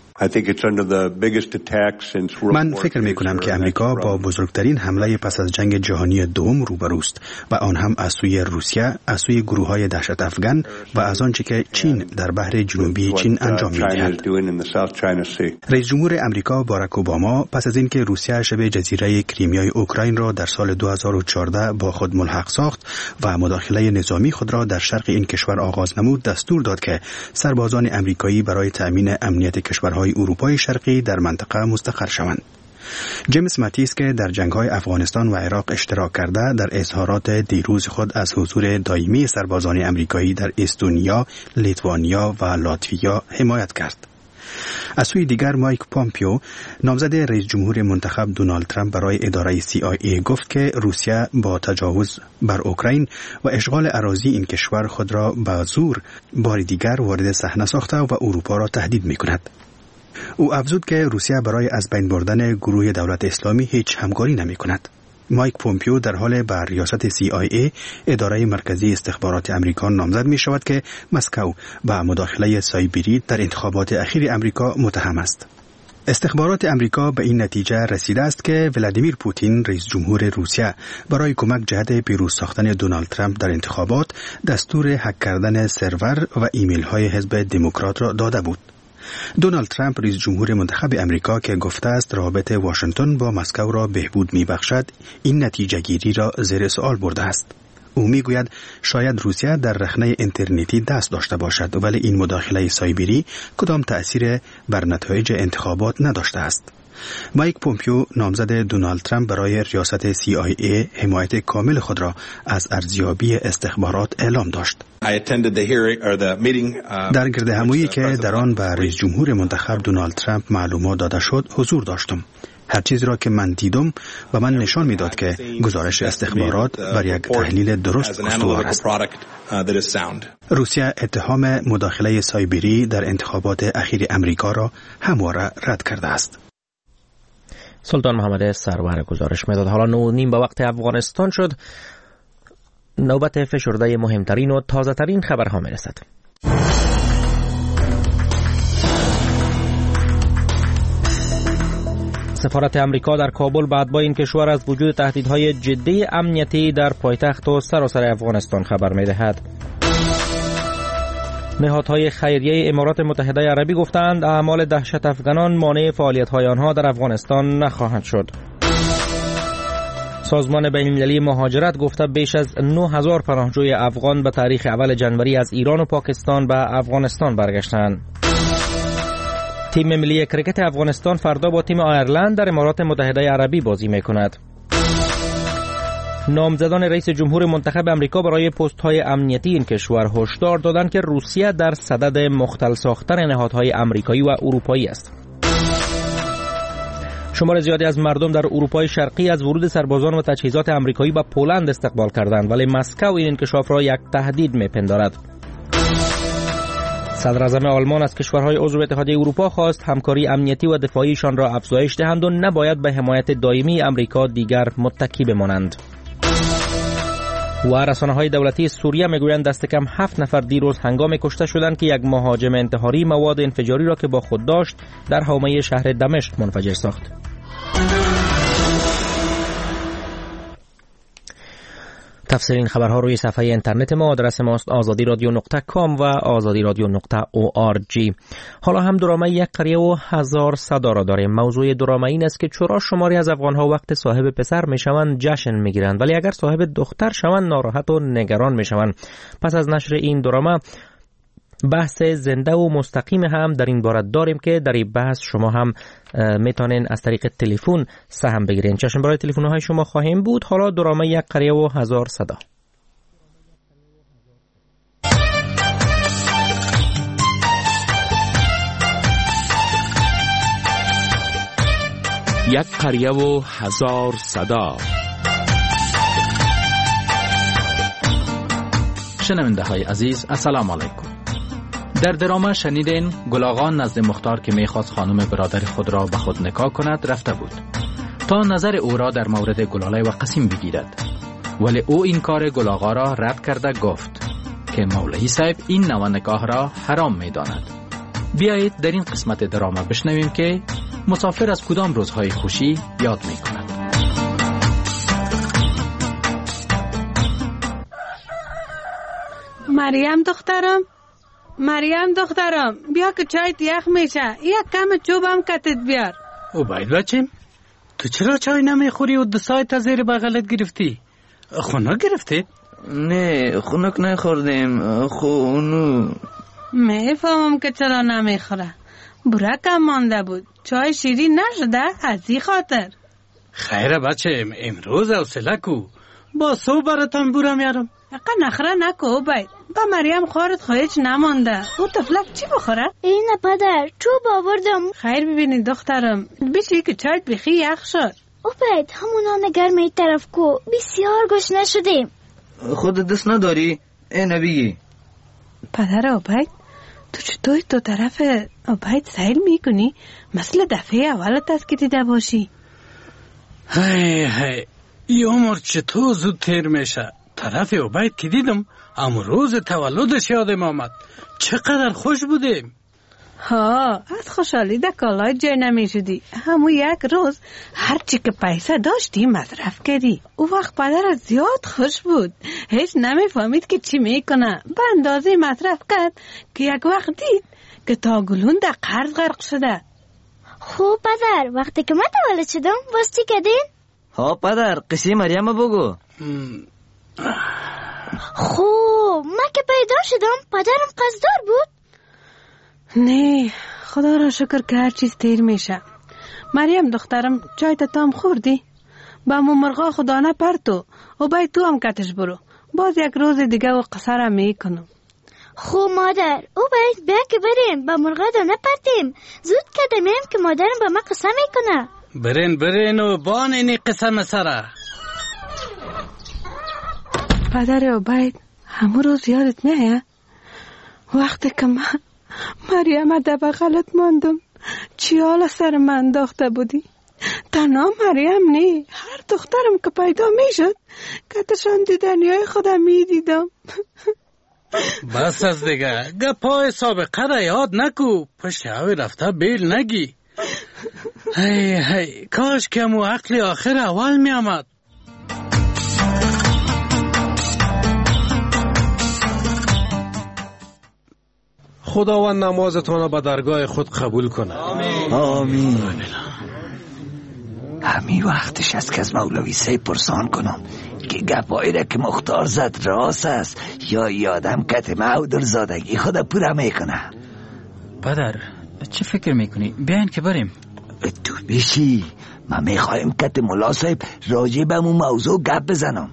من فکر می کنم که امریکا با بزرگترین حمله پس از جنگ جهانی دوم روبروست و آن هم از سوی روسیه، از سوی گروه های دهشت افغان و از آنچه که چین در بحر جنوبی چین انجام می دهد. رئیس جمهور امریکا باراک اوباما پس از اینکه روسیه شبه جزیره کریمیای اوکراین را در سال دو هزار و چهارده با خود ملحق ساخت و مداخله نظامی خود را در شرق این کشور آغاز نمود دستور داد که سربازان امریکایی برای تأمین امنیت کشورهای اروپای شرقی در منطقه مستقر شوند. جیمز ماتیس که در جنگ‌های افغانستان و عراق اشتراک کرده در اظهارات دیروز خود از حضور دائمی سربازان امریکایی در استونیا، لیتوانیا و لاتویا حمایت کرد. از سوی دیگر مایک پومپیو نامزد رئیس جمهور منتخب دونالد ترامپ برای اداره سی آی ای گفت که روسیه با تجاوز بر اوکراین و اشغال اراضی این کشور خود را به زور بار دیگر وارد صحنه ساخته و اروپا را تهدید می‌کند. او افزود که روسیه برای از بین بردن گروه دولت اسلامی هیچ همکاری نمی کند. مایک پومپیو در حال بر ریاست سی آی ای اداره مرکزی استخبارات امریکا نامزد می شود که مسکو با مداخله سایبری در انتخابات اخیر امریکا متهم است. استخبارات امریکا به این نتیجه رسیده است که ولادیمیر پوتین رئیس جمهور روسیه برای کمک جهت پیروز ساختن دونالد ترامپ در انتخابات دستور هک کردن سرور و ایمیل های حزب دموکرات را داده بود. دونالد ترامپ رئیس جمهور منتخب امریکا که گفته است روابط واشنگتن با مسکو را بهبود می‌بخشد، این نتیجه گیری را زیر سوال برده است. او میگوید شاید روسیه در رخنه اینترنتی دست داشته باشد، ولی این مداخله سایبری کدام تأثیر بر نتایج انتخابات نداشته است. مایک پومپیو نامزد دونالد ترامپ برای ریاست سی آی ای حمایت کامل خود را از ارزیابی استخبارات اعلام داشت. در گردهمایی که در آن به رئیس جمهور منتخب دونالد ترامپ معلومات داده شد حضور داشتم. هر چیزی را که من دیدم و من نشان میداد که گزارش استخبارات بر یک تحلیل درست استوار است. روسیه اتهام مداخله سایبری در انتخابات اخیر امریکا را همواره رد کرده است. سلطان محمد سرور گزارش میداد. حالا نو نیم به وقت افغانستان شد. نوبت فشرده مهمترین و تازه ترین خبرها میرسد. سفارت امریکا در کابل بعد با این کشور از وجود تهدیدهای جدی امنیتی در پایتخت و سراسر افغانستان خبر می‌دهد. نهادهای خیریه امارات متحده عربی گفتند اعمال دهشت افغانان مانع فعالیت‌های آنها در افغانستان نخواهد شد. سازمان بین‌المللی مهاجرت گفته بیش از نه هزار پناهجوی افغان به تاریخ اول جنوری از ایران و پاکستان به افغانستان برگشتند. تیم ملی کرکت افغانستان فردا با تیم آیرلند در امارات متحده عربی بازی می‌کند. نامزدان رئیس جمهور منتخب امریکا برای پست‌های امنیتی این کشور هشدار دادند که روسیه در صدد مختل ساختن نهادهای آمریکایی و اروپایی است. شمار زیادی از مردم در اروپای شرقی از ورود سربازان و تجهیزات آمریکایی به پولند استقبال کردند، ولی مسکو این انکشاف را یک تهدید می‌پندارد. صدر اعظم آلمان از کشورهای عضو اتحادیه اروپا خواست همکاری امنیتی و دفاعیشان را افزایش دهند و نباید به حمایت دائمی امریکا دیگر متکی بمانند. و رسانه‌های دولتی سوریه میگویند دست کم هفت نفر دیروز هنگام کشته شدند که یک مهاجم انتحاری مواد انفجاری را که با خود داشت در حومه شهر دمشق منفجر ساخت. تفسیر این خبرها روی صفحه اینترنت ما، آدرس ماست آزادی رادیو نقطه کام و آزادی رادیو نقطه او آر جی. حالا هم درامه یک قریه و هزار صدا را داریم. موضوع درامه این است که چرا شماری از افغانها وقت صاحب پسر میشوند جشن میگیرند، ولی اگر صاحب دختر شوند ناراحت و نگران میشوند. پس از نشر این درامه بحث زنده و مستقیم هم در این باره داریم که در این بحث شما هم میتونین از طریق تلفن سهم بگیرین. چشم برای تلفن های شما خواهیم بود. حالا درامه یک قریه و هزار صدا. یک قریه و هزار صدا. شنونده های عزیز السلام علیکم. در درامه شنیدین گلاغان نزد مختار که میخواست خانم برادر خود را به خود نکاح کند رفته بود تا نظر او را در مورد گلاله و قسیم بگیرد، ولی او این کار گلاغا را رد کرده گفت که مولوی صاحب این نوع نکاح را حرام میداند. بیایید در این قسمت درامه بشنویم که مسافر از کدام روزهای خوشی یاد میکند. مریم دخترم مریم دخترم بیا که چایت یخ میشه. یک کم چوبم کتت بیار. او باید بچیم تو چرا چای نمیخوری و دو سایت زیر بغلت گرفتی؟ خونک گرفتی؟ نه خونک نخوردیم خونو. میفهمم که چرا نمیخوره. برکم مانده بود. چای شیرین نشده از این خاطر. خیره بچه امروز حوصله کو با سو براتم برم یارم. اقا نخره نکو باید با مریم خورد خواهیچ نمانده. او تفلک چی بخوره؟ اینه پدر چوب آوردم. خیر ببینید دخترم بشی که چایت بخی یخ شد. او باید همونان گرمی طرف کو بسیار گشنه شدیم. خود دست نداری؟ اینه بگی. پدر آباید تو چطور تو طرف آباید سیل میکنی؟ مثل دفعه اولت است که دیده باشی. های های ای عمر چطور زود تیر میشه. طرف عبید که دیدم اما روز تولدش یادم آمد. چقدر خوش بودیم. ها از خوشحالی در کالای جای نمی شدی. همون یک روز هرچی که پیسه داشتی مصرف کردی. او وقت پدر زیاد خوش بود، هیچ نمی فهمید که چی میکنه. به اندازه مصرف کرد که یک وقت دید که تا گلون در قرض غرق شده. خوب پدر، وقتی که من تولد شدم باز چی کردین؟ ها پدر، قصه مریم بگو. خوب من که پیدا شدم پدرم قصدار بود؟ نه، خدا را شکر که هر چیز تیر میشه. مریم دخترم چای تام خوردی؟ با مو مرغا خدا نپرتو و باید تو هم کتش برو. باز یک روز دیگه و قصر میکنم. خوب مادر، او باید بیا که بریم با مرغا دا نپرتیم. زود کدمیم که مادرم با ما قصه میکنه. برین برین و بان اینی قسم سره. پدر عبید همون روز یادت میه وقتی که من مریم در بغلت ماندم چی حال سر من انداخته بودی؟ تنها مریم نی، هر دخترم که پیدا میشد کتشان دیدنیای خودم میدیدم. بس از دیگه گپای سابقه را یاد نکو، پشت هاوی رفته بیل نگی. هی هی کاش که مو عقلی آخر اول می آمد. خداوند نمازتان به درگاه خود قبول کنه. آمین. آمین. همین وقتش است که از مولوی صاحب پرسان کنم که گپایی را که مختار زد راست است یا یادم کت معودر زادگی خود پورا میکنه. پدر چه فکر میکنی؟ بیاین که بریم. تو بشی، من میخوایم کت مولا صاحب راجع به مو موضوع گپ بزنم.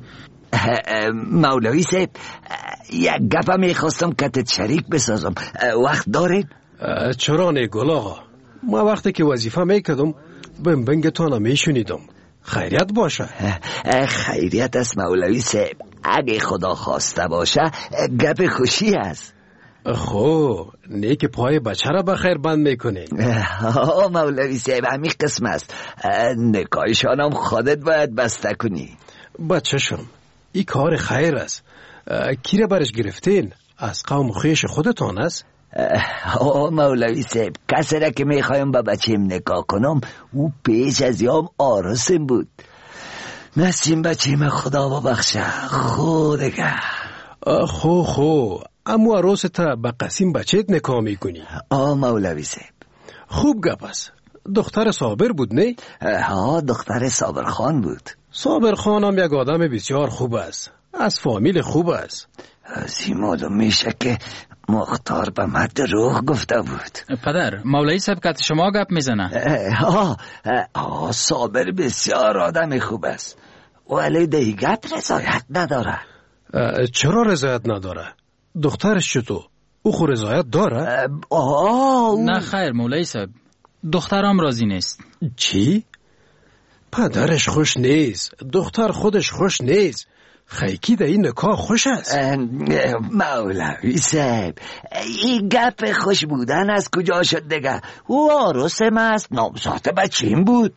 مولوی صاحب یک گپ میخواستم کتت شریک بسازم، وقت دارین؟ چرا نه گل آقا، ما وقتی که وظیفه میکردم بم بنگتانه میشونیدم. خیریت باشه. خیریت است مولوی صاحب، اگه خدا خواسته باشه گپ خوشی است. خو نه که پای بچه را بخیر بند میکنین. ها مولوی صاحب همین قسم است، نکایشان هم خودت باید بسته کنی. بچه شم این کار خیر است. کی را برش گرفتین؟ از قوم خویش خودتان است؟ ها مولوی صاحب، کسی را که میخوایم با بچیم نکاح کنم او پیش از یام آرسم بود. نسیم بچیم خدا ببخشه. خودگه خو خو اما عروس تا با قسیم بچهت نکاح میکنی؟ آه مولوی صاحب. خوب گپ است. دختر صابر بود نه؟ ها دختر صابر خان بود. صابر خان هم یک آدم بسیار خوب است، از فامیل خوب است. از این معلوم میشه که مختار به من دروغ گفته بود. پدر مولوی صاحب که شما گپ میزنه. ها ها صابر بسیار آدم خوب است ولی دیگه گپ رضایت نداره. چرا رضایت نداره؟ دخترش چطور؟ او خو رضایت داره؟ آه نه خیر مولوی صاحب، دخترم راضی نیست. چی؟ پدرش خوش نیست، دختر خودش خوش نیست. خیکی ده این نکاح خوش است. مولوی صاحب این گپ خوش بودن از کجا شد دیگه؟ او عروسم است، نامزاد بچیم بود.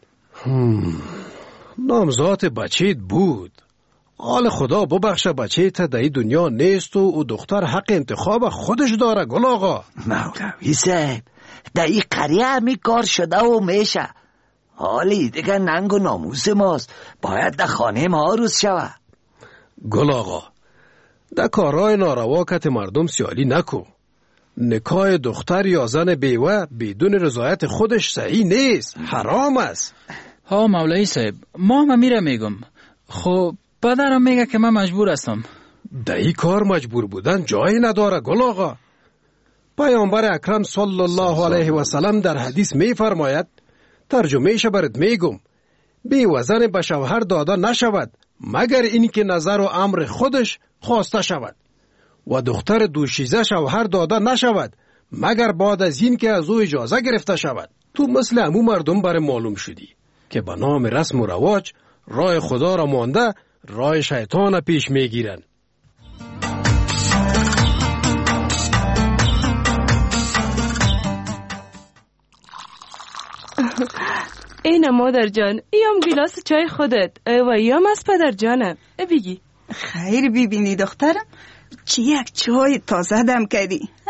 نامزاد بچیت بود؟ حال خدا ببخشه بچه تا در دنیا نیست و او دختر حق انتخاب خودش داره گل آقا. مولوی صاحب در این قریه همی کار شده و میشه، حالی دیگه ننگ و ناموس ماست، باید در خانه ما عروس شوه. گل آقا در کارهای ناروا کت مردم سیالی نکو. نکاح دختر یا زن بیوه بدون رضایت خودش صحیح نیست، حرام است. ها مولوی صاحب ما هم میره میگم، خب پدرم میگه که من مجبور هستم. در این کار مجبور بودن جایی نداره گل آقا. پیامبر اکرم صلی الله علیه و سلم در حدیث میفرماید، ترجمهش برات میگم، بیوه زن به شوهر داده نشود مگر اینکه نظر و امر خودش خواسته شود و دختر دوشیزه شوهر داده نشود مگر بعد از این که از او اجازه گرفته شود. تو مثل امو مردم بر معلوم شدی که به نام رسم و رواج راه خدا را مانده راه شیطان پیش میگیرن. اینه مادر جان، ایام گلاس چای خودت و ایام از پدر جانم. بگی خیر ببینی دخترم، چی یک چای تازه دم کردی؟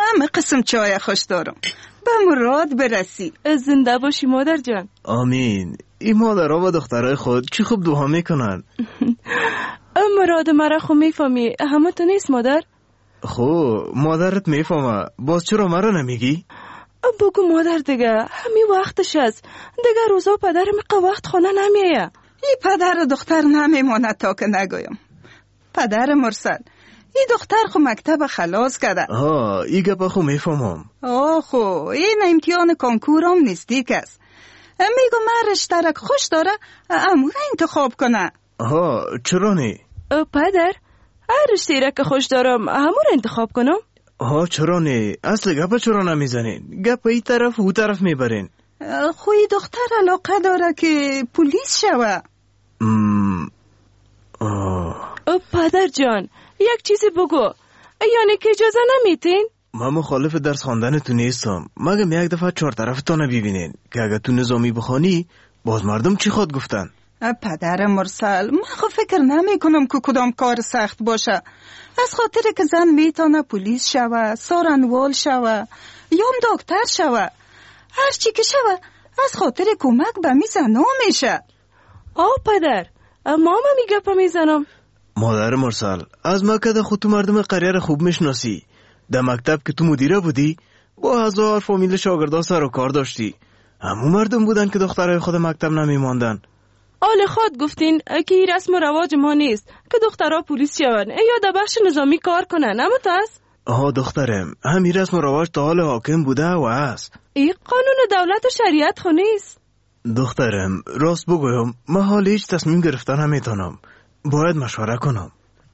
همه قسم چای خوش دارم. به مراد برسی. زنده باشی مادر جان. آمین. این مادرها و دخترای خود چی خوب دعا میکنن. مراد مرا خو میفهمی، همه تو نیست مادر؟ خو مادرت میفهمه، باز چرا مرا نمیگی؟ بگو مادر دیگه، همین وقتش است. دیگه روزا پدرم که وقت خانه نمیایه. این پدر و دختر نمیمونه تا که نگویم. پدر مرسل، این دختر خو مکتب خلاص کرده. ها، این گپا خو میفهمم. آه خو این امتحان کنکورم نزدیک است. میگو من رشترک خوش داره، امو را انتخاب کنه. ها، چرا نی؟ پدر، هر رشته را که خوش دارم همو را انتخاب کنم؟ ها چرا نی؟ اصل گپا چرا نمیزنین؟ گپا این طرف و او طرف میبرین. خوی دختر علاقه داره که پلیس شوه. ام... آه. پدر جان، یک چیزی بگو، یعنی که اجازه نمیتین؟ من مخالف درس خواندن تو نیستم، مگم یک دفعه چهار طرف تا نبیبینین که اگه تو نظامی بخوانی باز مردم چی خواد گفتن. پدر مرسل، من خو فکر نمی کنم که کدام کار سخت باشه. از خاطر که زن میتونه پلیس شوه، سارنوال شوه، یا دکتر شوه، هر چی که شوه از خاطر کمک به می زنها میشه. آه پدر، ماما میگه پا میزنم. مادر مرسل، از مکه خود تو مردم قریه خوب میشناسی. در مکتب که تو مدیره بودی با هزار فامیل شاگردا سر و کار داشتی. همون مردم بودن که دخترای خود مکتب نمیماندن. آل خود گفتین که این رسم و رواج ما نیست که دخترها پلیس شون یا در بخش نظامی کار کنن، اما تاست؟ آها دخترم، همین رسم و رواج تا حال حاکم بوده و هست. این قانون دولت و شریعت خو نیست. دخترم راست بگویم من حال هیچ تصمیم گرفتن نمیتونم، باید مشوره کنم.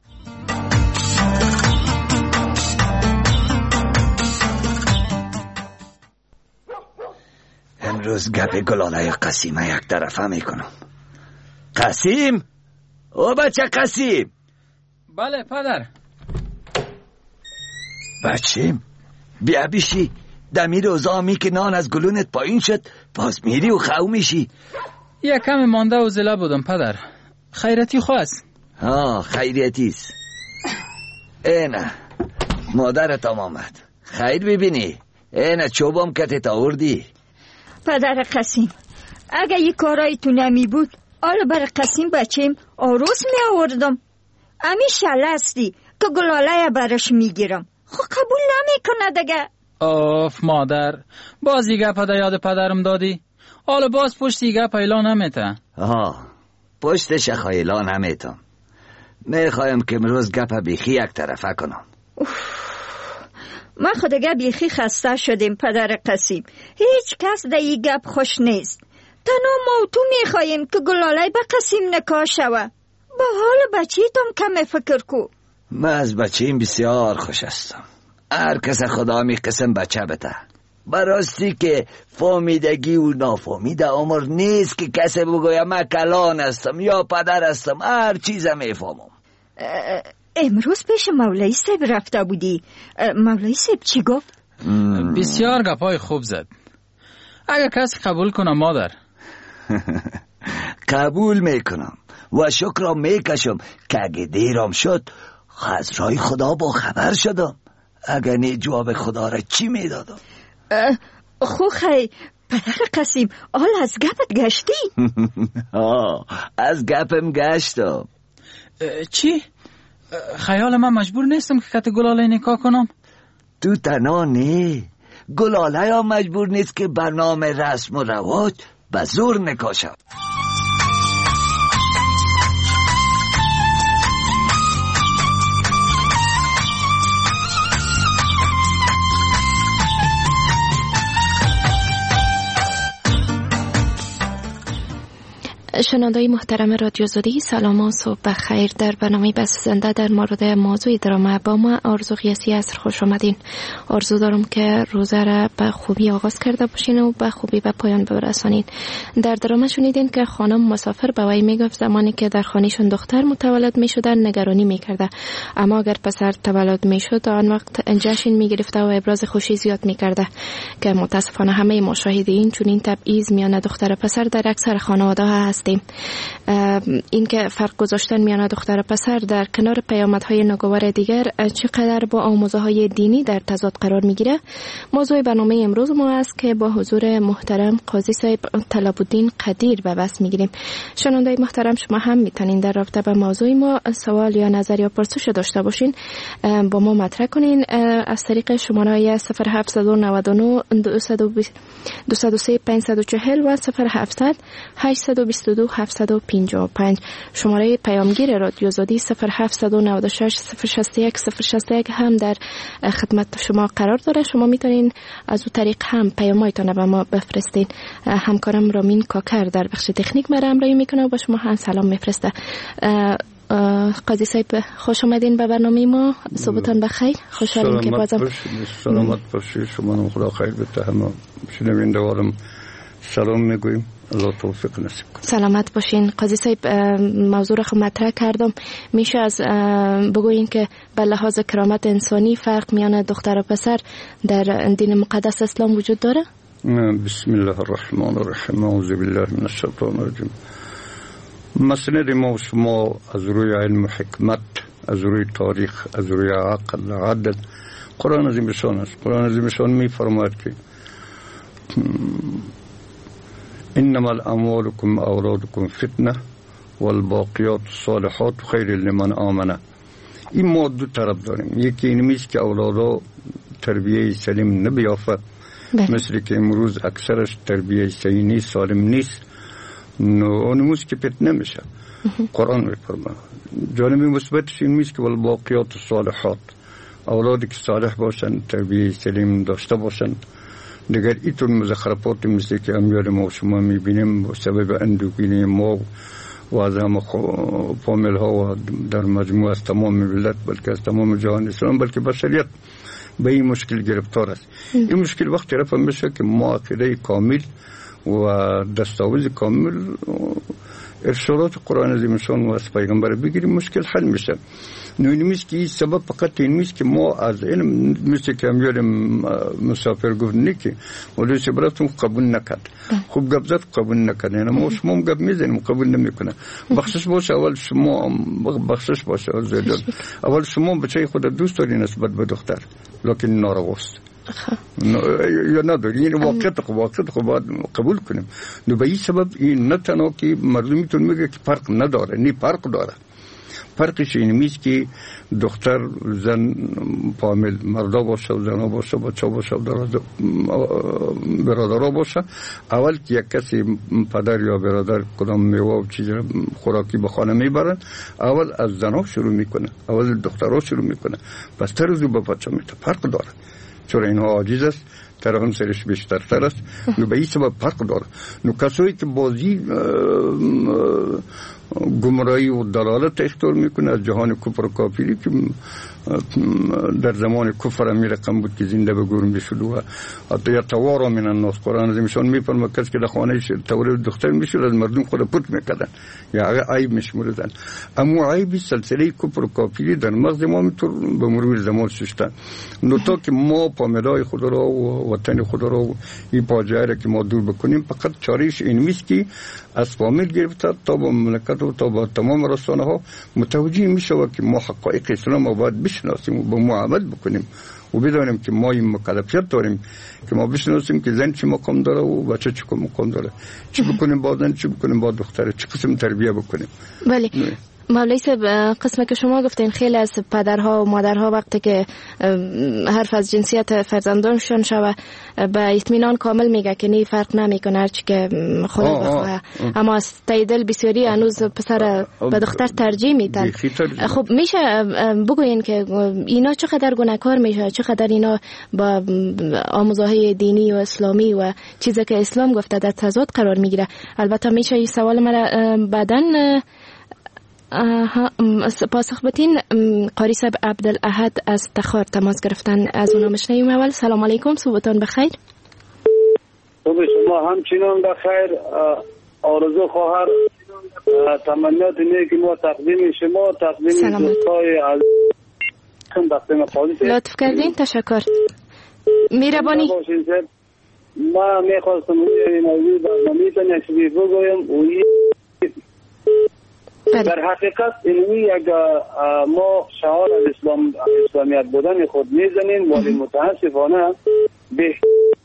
امروز گپ گلاله قسیمه یک طرفه میکنم. قسیم، او بچه قسیم. بله پدر. بچیم بیا بیشی، دمی روزا می که نان از گلونت پایین شد باز میری و خو میشی. یک کم مانده و زله بودم پدر. خیرتی خواست. ها خیرتیست. اینه مادرت هم آمد. خیر ببینی، اینه چوبم کتت آوردی. پدر قسیم، اگه یک کارای تو نمی بود آلا بر قسیم بچیم آروس می آوردم. امی شلستی که گلاله برش میگیرم، خو قبول نمی کنه دیگه. آف مادر، باز یه گپ دا یاد پدرم دادی؟ حالا باز پشت یه گپ ایلا نمیته. آها پشتش خیلا نمیتم. میخوایم که امروز گپ بیخی یک طرفه کنم. ما خودگه بیخی خسته شدیم پدر قسیم. هیچ کس در این گپ خوش نیست. تنها ما تو میخواییم که گلاله به قسیم نکاح شوه. با حال بچیتم کم فکر کو. من از بچیم بسیار خوش هستم. هر کس خدا می قسم بچه بده. براستی که فامیدگی و نافامیده عمر نیست که کسی بگویم من کلان هستم یا پدر هستم، هر چیزم میفهمم. امروز پیش مولای صاحب رفته بودی، مولای صاحب چی گفت؟ بسیار گپای خوب زد. اگه کسی قبول کنم مادر. قبول میکنم و شکرم میکشم که اگه دیرم شد از رای خدا با خبر شدم. اگه نی جواب خدا را چی میدادم؟ خو خی پدر قسیم، آل از گپت گشتی؟ آه از گپم گشتم. چی؟ خیال من مجبور نیستم که کت گلاله نکاح کنم؟ تو تنها نه، گلاله هم مجبور نیست که برنامه رسم و رواج به زور نکاح شد. شنوندگان محترم رادیو زودی، سلام و صبح بخیر. در برنامه بس زنده در مورد موضوع درامه با ما آرزو قیاسی عصر خوش آمدین. آرزو دارم که روزه را به خوبی آغاز کرده باشین و به خوبی به پایان برسانین. در درامه شنیدین که خانم مسافر به وی میگفت زمانی که در خانهشون دختر متولد میشدن نگرانی میکرده، اما اگر پسر تولد میشد آن وقت جشن میگرفته و ابراز خوشی زیاد میکرده، که متاسفانه همه مشاهدین چون این تبعیض میان دختر و پسر در اکثر خانواده ها هست. کردیم. اینکه فرق گذاشتن میان دختر و پسر در کنار پیامدهای ناگوار دیگر چقدر با آموزه‌های دینی در تضاد قرار میگیره موضوع برنامه امروز ما است که با حضور محترم قاضی صاحب طلب الدین قدیر به بحث میگیریم. شنونده محترم، شما هم میتونین در رابطه با موضوع ما سوال یا نظر یا پرسش داشته باشین، با ما مطرح کنین از طریق شماره صفر هفت نه نه دو صفر سه پنج چهار صفر و صفر هفت هشت دو دو هفت پنج پنج. شماره پیامگیر رادیو آزادی صفر هفت نه شش صفر شش یک صفر شش یک هم در خدمت شما قرار داره. شما میتونین از او طریق هم پیامایتان به ما بفرستین. همکارم رامین کاکر در بخش تکنیک مرا همراهی میکنه و با شما هم سلام میفرسته. قاضی صاحب خوش آمدین به برنامه ما. صبحتان بخیر. خوشحالیم که بازم سلامت باشید. شما هم خدا خیر بده. همه شنوندگانم سلام میگویم. الله توفیق نصیب کنه. سلامت باشین. قاضی صاحب موضوع را مطرح کردم. میشه از بگویین که به لحاظ کرامت انسانی فرق میان دختر و پسر در دین مقدس اسلام وجود داره؟ بسم الله الرحمن الرحیم. اعوذ بالله من الشیطان الرجیم. مسند ما و شما از روی علم و حکمت، از روی تاریخ، از روی عقل عدل قرآن عظیم شان است. قرآن عظیم شان می فرماید که انما الاموالکم اولادکم فتنه والباقیات الصالحات خیر لمن آمنه. این ما دو طرف داریم. یکی اینمیست که اولادا تربیه سلیم نبیافت، مثل که امروز اکثرش تربیه صحیح نیست، سالم نیست، اونموز که فتنه میشه. قرآن میفرماید جانب مثبتش این میست که والباقیات الصالحات، اولادی که صالح باشن، تربیه سلیم داشته باشن. دیگر اینطور مزخرفات مثل که امیال ما شما میبینیم با سبب اندوگینی ما و از همه فامیل ها و در مجموع از تمام ملت، بلکه از تمام جهان اسلام، بلکه بشریت به این مشکل گرفتار است. این مشکل وقتی رفع میشه که ما عقیده کامل و دستاویز کامل ارشادات قرآن عظیم شان و از پیغمبر بگیریم، مشکل حل میشه. نوینی میست که این سبب فقط این میست که ما از علم مثل که امیال مسافر گفت نیکی ولی سبراتون قبول نکرد، خوب گب زد قبول نکرد، یعنی ما شما هم گب میزنیم قبول نمیکنه. بخشش باشه اول شما بخشش باشه اول شما بچه خود دوست داری نسبت به دختر لیکن نارواست یا نداری، یعنی واقعیت خب واقعیت خب باید قبول کنیم. نو به این سبب این نه تنها که مردمیتون میگه که فرق نداره، نی فرق داره. فرقش این میست که دختر زن فامیل مردا باشه و زنها باشه، بچه باشه و برادرها باشه. اول که یک کسی پدر یا برادر کدام میوه و چیز خوراکی به خانه میبرن، اول از زنها شروع میکنه، اول دخترها شروع میکنه، پس تر زو به بچه میته. فرق داره چون اینها عاجز است، تر هم سرش بیشتر تر است. نو به این سبب فرق داره. نو کسایی که بازی گمراهی و دلالت اختیار میکنه از جهان کفر و کافری که در زمان کفر هم رقم بود که زنده به گور میشد و حتی یتوارا من الناس. قرآن عظیمشان میفرماید کسی که در خانه تولد دختر میشد از مردم خود پوت میکردن یا عیب میشمردن. اما عیب سلسله کفر و کافری در مغز ما میتور به مرور زمان ششتن. نو تا که ما پامدای خود را و وطن خود را و این پاجعه را که ما دور بکنیم، فقط چاریش این میست که از فامیل گرفته تا با مملکت و تا با تمام رسانه ها متوجه میشه و که ما حقایق اسلام رو باید بشناسیم و به معامل بکنیم و بدانیم که ما این مکلفیت داریم که ما بشناسیم که زن چی مقام داره و بچه چی مقام داره، چی بکنیم با زن، چی بکنیم با دختره، چی قسم تربیه بکنیم. بله مولوی صاحب، قسمی که شما گفتین خیلی از پدرها و مادرها وقتی که حرف از جنسیت فرزندانشون شوه به اطمینان کامل میگه که نی فرق نمیکنه هرچی که خدا بخواه، اما از تایدل بسیاری هنوز پسر به دختر ترجیح میدن. خب میشه بگوین که اینا چقدر گناهکار میشه، چقدر اینا با آموزه‌های دینی و اسلامی و چیزی که اسلام گفته در تضاد قرار میگیره؟ البته میشه این سوال مرا بعداً پاسخ بدین. قاری صاحب عبدالاحد از تخار تماس گرفتن، از اونا مشنیم. اول سلام علیکم، صبحتان بخیر. صبح شما همچنان بخیر. آرزو خواهر تمنیات اینه که ما تقدیم شما تقدیم دوستای عزیز لطف کردین. تشکر میربانی. ما میخواستم این موضوع برنامه تان یک چیزی بگویم و در حقیقت اینمی یک ما شعار اسلام اسلامیت بودن خود میزنیم، ولی متاسفانه به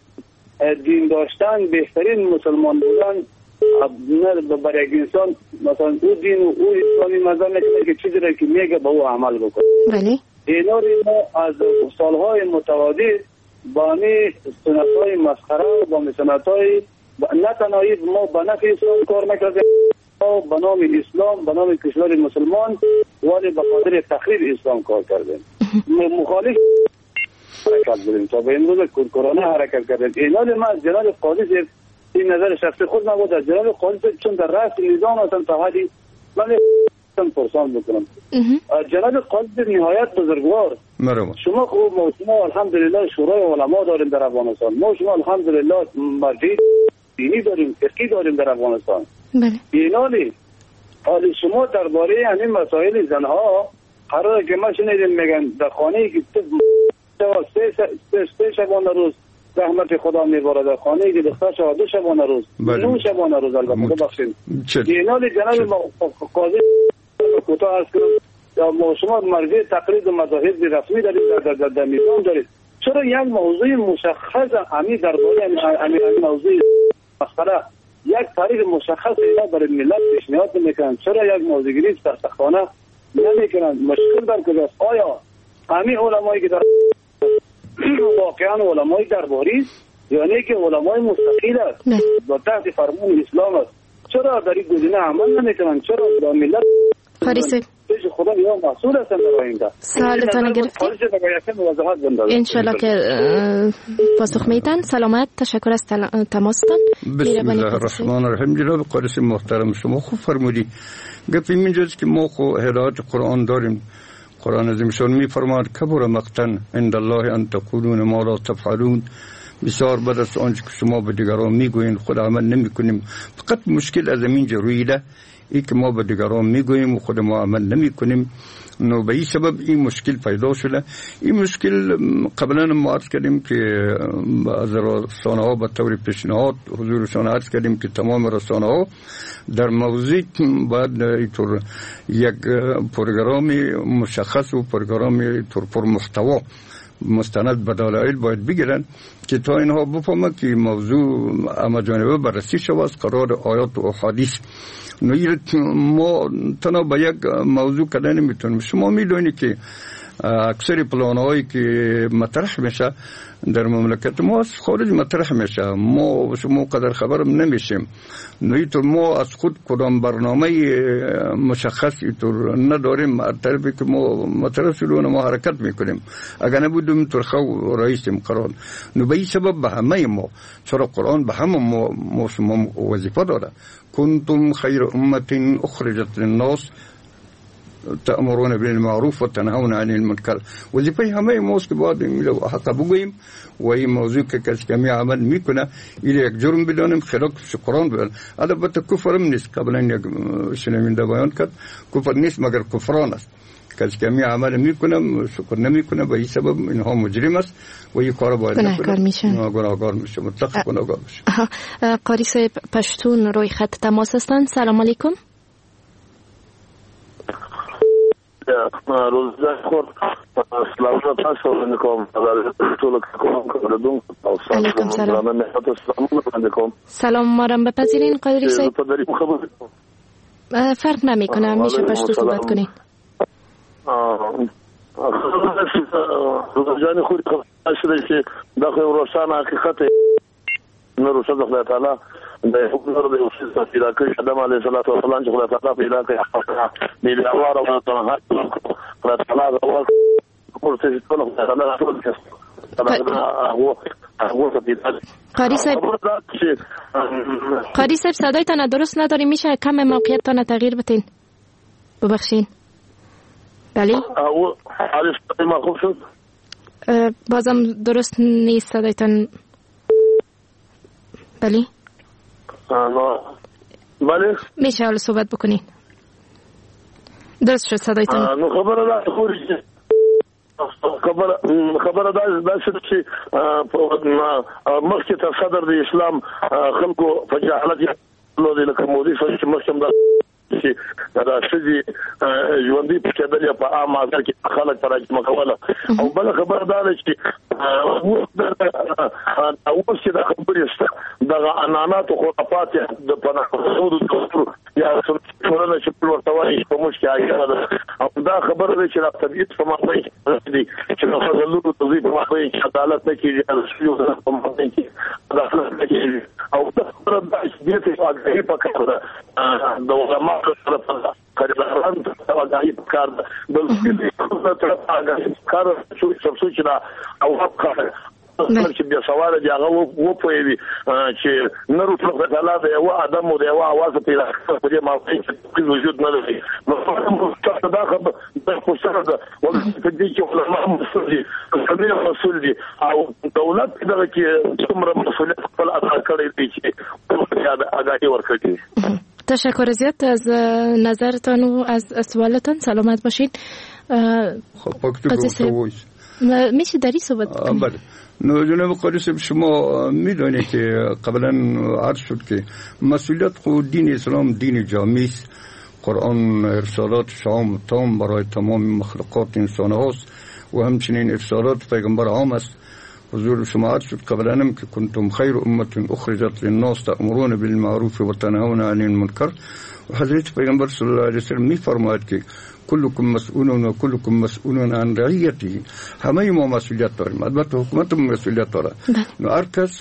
دین داشتن بهترین مسلمان بودن نه برای یک انسان مثلا او دین و او اسلامی مزه نکنه که چیزی را که میگه به او عمل بکنه. بله اینا ما از سالهای متعدد با می سنت‌های مسخره و با می سنت‌های نه تنهایی ما به نفع اسلام کار نکردیم، ما به نام اسلام به نام کشور مسلمان ولی به خاطر تخریب اسلام کار کردیم. مخالف حرکت بودیم تا به امروز کورکورانه حرکت کردیم. اینا ما از جناب قاضی این نظر شخصی خود نبود، از جناب قاضی چون در رأس نظام هستن تا حدی من پرسان بکنم. جناب قاضی نهایت بزرگوار مرحبا. شما خوب ما شما الحمدلله شورای علما داریم در افغانستان، ما شما الحمدلله مرجع دینی داریم، فقهی داریم در افغانستان. بله. اینالی حالی شما درباره همین مسائل زنها قراره که ما شنیدیم میگن در خانه‌ای که سه سه سه شبانه روز رحمت خدا میباره، در خانه‌ای که دختر شود دو شبانه روز نو شبانه روز البته ببخشید. اینالی جناب قاضی کوتاه عرض کنم یا ما شما مرجع تقلید و مذاهب رسمی دارید در در در نظام دارید، چرا یک موضوع مشخص همین درباره همین موضوع مسئله یک تاریخ مشخص اینا برای ملت پیشنهاد میکنن، چرا یک موضوعگیری سرسختانه نمیکنن؟ مشکل در کجاست؟ آیا همین علمایی که در واقعا علمای درباری یعنی که علمای مستقیل است با تحت فرمان اسلام است، چرا در این گزینه عمل نمیکنن؟ چرا در ملت قاریسه خدا یا مسئول هستن در آینده؟ سوالتان گرفتیم انشالله که پاسخ میدن. سلامت، تشکر از تماستان. بسم الله الرحمن الرحیم. جناب قاریسه محترم شما خوب فرمودی. گپی اینجاست که ما خو هدایت قرآن داریم. قرآن عظیم شان میفرماد کبر مقتا عند الله ان تقولون ما لا تفعلون. بسیار بد است آنچه که شما به دیگران میگویین خود عمل نمیکنیم. فقط مشکل از این جرویده ای که ما به دیگران میگوییم و خود ما عمل نمی کنیم. نو به این سبب این مشکل پیدا شده. این مشکل قبلا ما عرض کردیم که از رسانه ها به طور پیشنهاد حضورشان عرض کردیم که تمام رسانه ها در موضوع باید اینطور یک پروگرام مشخص و پروگرام اینطور پر محتوا مستند به دلایل باید بگیرن که تا اینها بفهمن که موضوع اما جانبه بررسی شود از قرار آیات و احادیث. ما تنها به یک موضوع کدن نمیتونیم. شما میدونید که اکثر پلان هایی که مطرح میشه در مملکت ما از خارج مطرح میشه، ما شما قدر خبرم نمیشیم. اینطور ما از خود کدام برنامه مشخص اینطور نداریم، از طرفی که ما مطرح شدون ما حرکت میکنیم. اگر نبودیم اینطور خو رئیسیم قرآن. نو به این سبب به همه ما، چرا قرآن به همه ما, ما شما وظیفه داره. کنتم خیر امت اخرجت للناس تأمرون بالمعروف و تنهون عن المنکر. وظیفه همه ماست که باید حق بگوییم و این موضوع که کسی کمی عمل میکنه این یک جرم بدانیم خلاف قرآن بدانیم. البته کفر هم نیست، قبلا یک شنونده بیان کرد کفر نیست مگر کفران است. کسی کمی عمل میکنه شکر نمیکنه به این سبب اینها مجرم است و این کار باید گناهکار میشن. گناهکار میشه، مطلق گناهکار میشه. قاریسه پشتون روی خط تماس هستند. سلام علیکم. روزگار خورد سلام تاسو علیکم ټول کوم علیکم سلام. سلام مارم بپذیرین قاریسه. فرق نمیکنه، میشه پشتو صحبت کنین. روزگار خورد شده که داخل روشن حقیقت نور شد خدای تعالی د حکومت د اوسه پیدا کړی آدم علیه السلام چې خدای تعالی پیدا کړی دی د الله رب تعالی خدای تعالی او ورته ټول خدای تعالی ټول کس هغه هغه پیدا قاری صاحب قاری صاحب صدایتان درست نداری، میشه کم موقعیتتان تغییر بدین؟ ببخشین. بله او عارف ما خوب شد بازم درست نیست صدایتان. بله بله میشه حالا صحبت بکنین؟ درست شد صدایتان. نو خبره ده خوري خبره خبره ده دا چې مخکې تر صدر د اسلام خلکو په جهالت نو د لکه مودي چې مخکې چې دا شذي ژوندۍ په کېدل په عام مازر کې خلک تراجمه کوله او بل خبر دا ده چې اوس د اوس چې د خبرې ست د انانات او خرافات د پنځو دکتور یا څورنه چې په ورتوي په مشکل اړه او دا خبره ده چې د طبيعت په مخې دي چې د فضلو د طبيعت په مخې کې عدالت نه کیږي او شیو د په مخې کې عدالت نه کیږي او دا خبره ده چې د هغې په کار ده د علماء سره په کارګران ته واغای په کار ده د څه طرف هغه کار څه چې دا او هغه چې بیا سوال دی هغه و پوي چې نورو په تعالی د یو ادم او د یو आवाज پیدا په دې موقع کې وجود نه لري نو تاسو دا خبره د خوشاله ده ولې په دې کې علماء مسؤل دي مسؤل دي او دولت دغه کې څومره مسؤلیت خپل ادا کړی دی چې آگاهی ورکړي. تشکر زیاد از نظرتان و از سوالتان. سلامت باشید. خب پاکتو میشه داری صحبت کنید؟ بله. نو جناب قاری صاحب شما میدونید که قبلا عرض شد که مسئولیت خود دین اسلام دین جامعی است. قرآن ارسالات شام تام برای تمام مخلوقات انسان هاست و همچنین ارسالات پیغمبر عام است. حضور شما عرض شد قبلا هم که کنتم خیر امت اخرجت للناس تأمرون بالمعروف و تنهون عن المنکر و حضرت پیغمبر صلی الله علیه وسلم می فرماید که کلکم مسئولون و کلکم مسئولون عن رعیته. همه ما مسئولیت داریم، البته حکومت هم مسئولیت داره. نو هر کس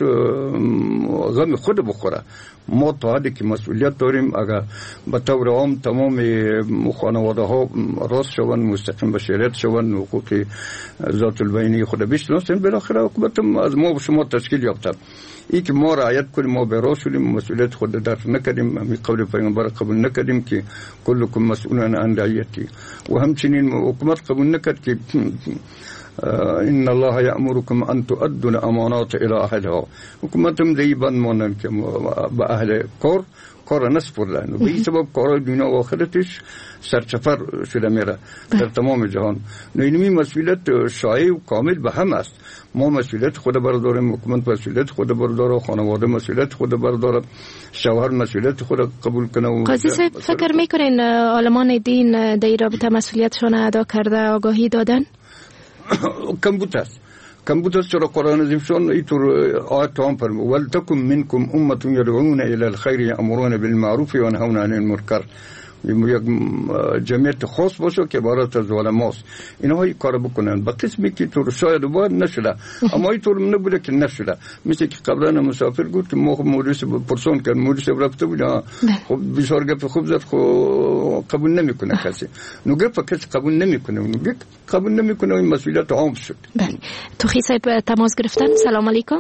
غم خود بخوره. ما تا حدی که مسئولیت داریم اگر به طور عام تمام خانواده ها راست شوند، مستقیم به شریعت شوند، حقوق ذات البینی خود بشناسیم، بالاخره حکومت هم از ما و شما تشکیل یافته. ای که ما رعایت کنیم، ما به راست شدیم، مسئولیت خود درک نکردیم، همین قول پیغمبر قبول نکردیم که کلکم مسئولون عن رعیتی و همچنین حکومت قبول نکرد که ان الله یأمرکم ان تؤدوا الامانات الى اهلها. حکومت هم دی بند مانند که به اهل کار کار نسپردن و به این سبب کار دنیا و آخرتش سرچپر شده میره در تمام جهان. اینمی مسئولیت شایع و کامل به هم است. ما مسئولیت خود برداریم، حکومت مسئولیت خود برداره، خانواده مسئولیت خود برداره، شوهر مسئولیت خود قبول کنه. قاضی صاحب فکر میکنین عالمان دین در رابطه مسئولیتشون ادا کرده، آگاهی دادن؟ کم بوده است. کم بوده است. چرا قرآن عظیمشان اینطور آیت هم فرمود ولتکن منکم امة یدعون الی الخیر یأمرون بالمعروف و ینهون عن المنکر. یک جمعیت خاص باشه که عبارت از علماست، اینها این کار بکنن. با قسمی که طور شاید باید نشده اما این طور نبوده که نشده. مثل که قبلا مسافر گفت که ما مورس پرسون کرد، مورس رفته بود، خب بسیار گپ خوب زد، خب قبول نمیکنه کسی. نو گپ کسی قبول نمیکنه، نو گپ قبول نمیکنه، این مسئولیت عام شد. بله. توخی صاحب تماس گرفتن. سلام علیکم.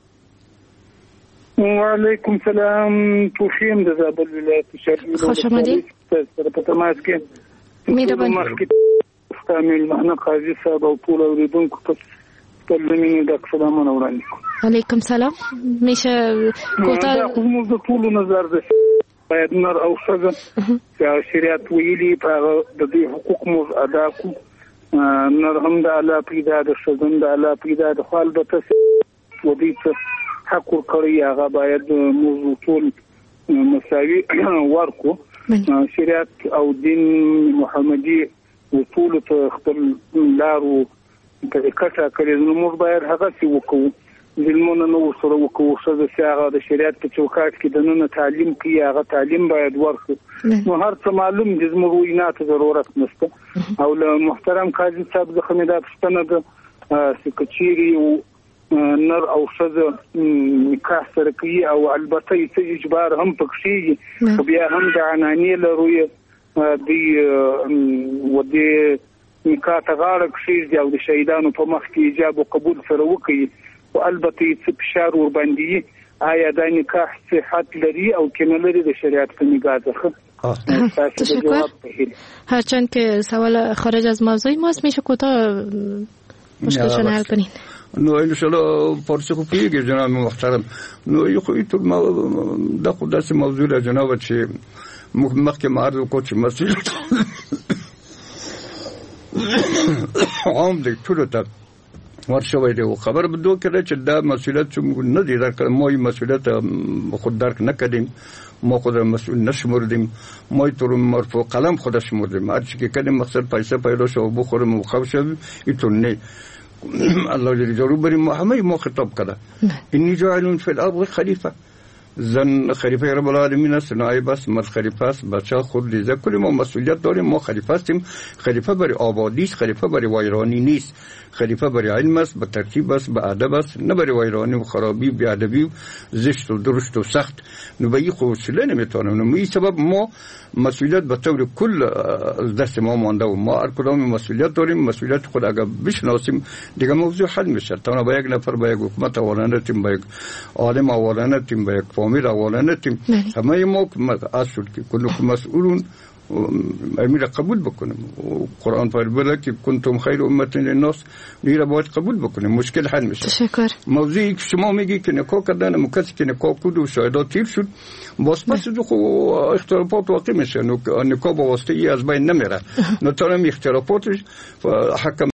و علیکم سلام. توخیم د زابل ولایت شرقی. خوش آمدید. سره په تماس کې مهرباني کامل معنا قاضي صاحب او ټول اوریدونکو ته تلمینه د سلامونه وړاندې کوم. علیکم سلام. میشه کوتاه کوم د ټول نظر ده باید نر او ښځه چې شریعت ویلي په د دې حقوق مو ادا کو. نر هم د الله پیدا د ښځن د الله پیدا د خپل بته و دې ته حق ورکړي هغه باید موضوع ټول مساوي ورکو. شریعت او دین محمدي وصول ته خپل لارو طریقه ټاکلې نو موږ باید هغه څه وکړو. ظلمونه نو سره وکړو چې هغه د شریعت په چوکاټ کې د نن تعلیم کې هغه تعلیم باید ورکړو. نو هر څه معلوم دي زموږ وینات ضرورت نشته. او له محترم قاضي صاحب د خمیدات پښتنه د سکچيري او نر او ښځه نکاح سره کوي او البته یې اجبار هم پکښي خو بیا هم د عنانې لروي دی و دې نکاح ته غاړه کښي او د شهیدانو په مخ کې ایجاب او قبول سره وکړي او البته یې فشار ور باندې آیا دا نکاح صحت لري او کنه لري د شریعت په نگاه څخه. تشکر. هرچند که سوال خارج از موضوع ماست میشه کوتاه مشکلشون حل کنین. نو انشالله پارسی خوب پیگه جناب محترم. نو یه خوی تو دا خود دست موضوع را جناب چه مخ که معرض کو چه مسئولیت عام دیگه طول تا استثمار شوی دی او خبر بدو کړه چې دا مسؤلیت چې نه دی درک ما یې مسؤلیت خود درک نکردیم ما خود مسئول نشمردیم ما تو رو مرفوع قلم خود شمردیم هر چی که کردیم مقصد پیسه پیدا شو بخوریم و خواب شو اینطور نه الله جل جلاله بریم ما همه ما خطاب کرده اینی جاعلون فی الارض خلیفه زن خلیفه رب العالمین است نایب است مرد خلیفه است بچه خود لیزه کلی ما مسئولیت داریم ما خلیفه هستیم خلیفه برای آبادی است خلیفه برای ویرانی نیست خلیفه برای علم است به ترتیب است به ادب است نه برای ویرانی و خرابی بی ادبی و زشت و درشت و سخت نو به این خوصله نمیتونم نو این سبب ما مسئولیت به طور کل از دست ما مانده و ما هر کدام مسئولیت داریم مسئولیت خود اگر بشناسیم دیگه موضوع حل میشه تا با یک نفر با یک حکومت اولانه تیم با یک عالم اولانه تیم با یک فامیل اولانه تیم همه ما اصل که کلکم مسئولون امیر قبول بکنیم قرآن فرموده که کنتم خیر امت للناس میره باید قبول بکنیم مشکل حل میشه. تشکر. موضوعی که شما میگی که نکاح کردن اما کسی که نکاح کرد و شاهدات تیر شد باز پس دو خو اختلافات واقع میشه نکاح با واسطه ای از بین نمیره نتونم اختلافاتش حکم